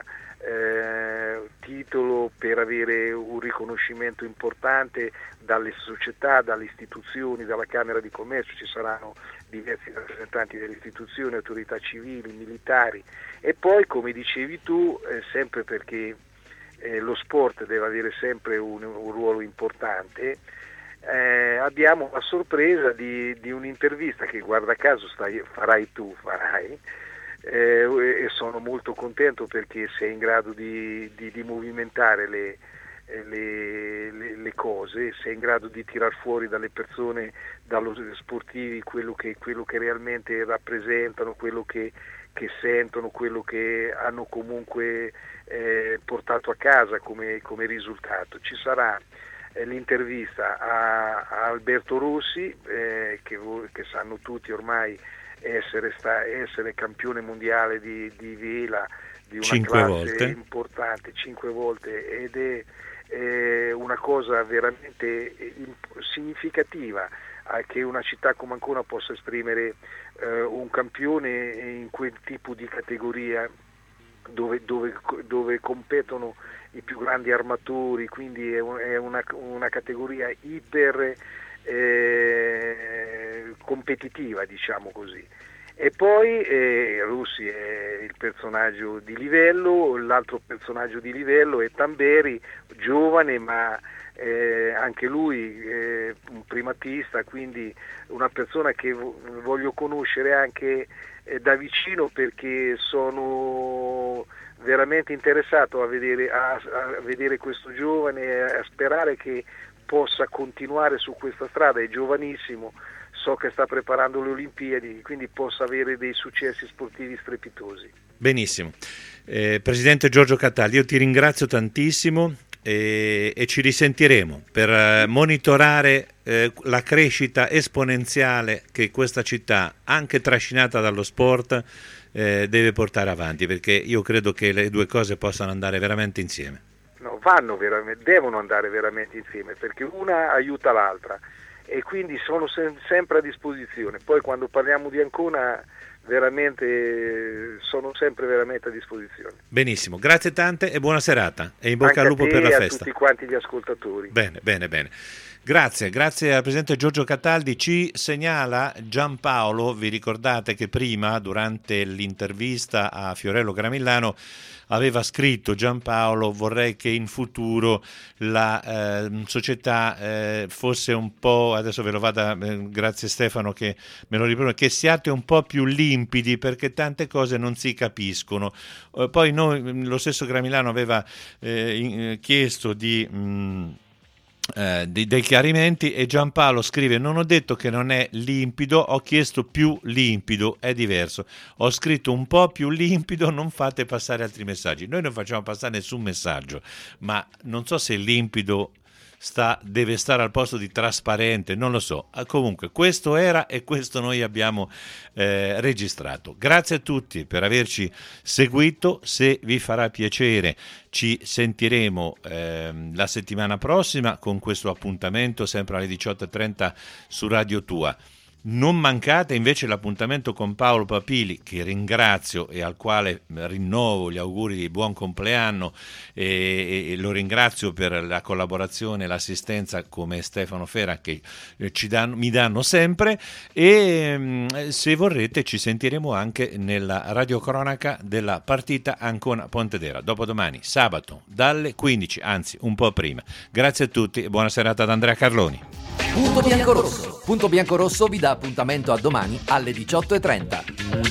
eh, titolo per avere un riconoscimento importante dalle società, dalle istituzioni, dalla Camera di Commercio. Ci saranno diversi rappresentanti delle istituzioni, autorità civili, militari, e poi, come dicevi tu, eh, sempre perché eh, lo sport deve avere sempre un, un ruolo importante, eh, abbiamo la sorpresa di, di un'intervista che guarda caso stai, farai tu, farai, eh, e sono molto contento perché sei in grado di, di, di movimentare le, le, le, le cose, sei in grado di tirar fuori dalle persone, dallo sportivi, quello che, quello che realmente rappresentano, quello che, che sentono, quello che hanno comunque eh, portato a casa come, come risultato. Ci sarà eh, l'intervista a, a Alberto Rossi, eh, che, che sanno tutti ormai essere, sta, essere campione mondiale di, di vela, di una cinque classe volte. importante, cinque volte, ed è eh, una cosa veramente significativa eh, che una città come Ancona possa esprimere eh, un campione in quel tipo di categoria dove, dove, dove competono i più grandi armatori, quindi è, un, è una, una categoria iper eh, competitiva, diciamo così. E poi eh, Rossi è il personaggio di livello, l'altro personaggio di livello è Tamberi, giovane ma eh, anche lui eh, un primatista, quindi una persona che voglio conoscere anche eh, da vicino, perché sono veramente interessato a vedere, a, a vedere questo giovane e a sperare che possa continuare su questa strada. È giovanissimo, so che sta preparando le Olimpiadi, quindi possa avere dei successi sportivi strepitosi. Benissimo. Eh, Presidente Giorgio Cataldi, io ti ringrazio tantissimo e, e ci risentiremo per eh, monitorare eh, la crescita esponenziale che questa città, anche trascinata dallo sport, eh, deve portare avanti, perché io credo che le due cose possano andare veramente insieme. No, vanno veramente, devono andare veramente insieme, perché una aiuta l'altra, e quindi sono sem- sempre a disposizione. Poi quando parliamo di Ancona veramente sono sempre veramente a disposizione. Benissimo, grazie tante e buona serata e in bocca Anche al lupo a te per la e festa. a tutti quanti gli ascoltatori. Bene, bene, bene. Grazie, grazie al Presidente Giorgio Cataldi. Ci segnala Giampaolo, vi ricordate che prima, durante l'intervista a Fiorello Gramillano, aveva scritto Giampaolo: vorrei che in futuro la eh, società eh, fosse un po', adesso ve lo vada, eh, grazie Stefano che me lo riprende, che siate un po' più limpidi perché tante cose non si capiscono. Eh, poi noi, lo stesso Gramillano aveva eh, in, chiesto di... Mh, Eh, dei, dei chiarimenti, e Giampaolo scrive: non ho detto che non è limpido, ho chiesto più limpido, è diverso, ho scritto un po' più limpido, non fate passare altri messaggi. Noi non facciamo passare nessun messaggio, ma non so se limpido sta, deve stare al posto di trasparente, non lo so. Comunque questo era e questo noi abbiamo eh, registrato. Grazie a tutti per averci seguito. Se vi farà piacere ci sentiremo eh, la settimana prossima con questo appuntamento sempre alle diciotto e trenta su Radio Tua. Non mancate invece l'appuntamento con Paolo Papili, che ringrazio e al quale rinnovo gli auguri di buon compleanno, e, e lo ringrazio per la collaborazione e l'assistenza, come Stefano Fera, che ci danno, mi danno sempre, e se vorrete ci sentiremo anche nella radiocronaca della partita Ancona-Pontedera dopodomani, sabato, dalle quindici, anzi un po' prima. Grazie a tutti e buona serata ad Andrea Carloni. Punto Biancorosso. Punto Biancorosso vi dà appuntamento a domani alle diciotto e trenta.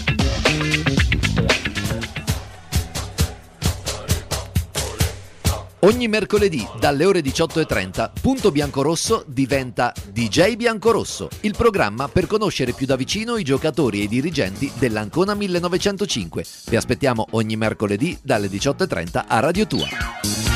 Ogni mercoledì dalle ore diciotto e trenta Punto Biancorosso diventa D J Biancorosso, il programma per conoscere più da vicino i giocatori e i dirigenti dell'Ancona millenovecentocinque. Vi aspettiamo ogni mercoledì dalle diciotto e trenta a Radio Tua.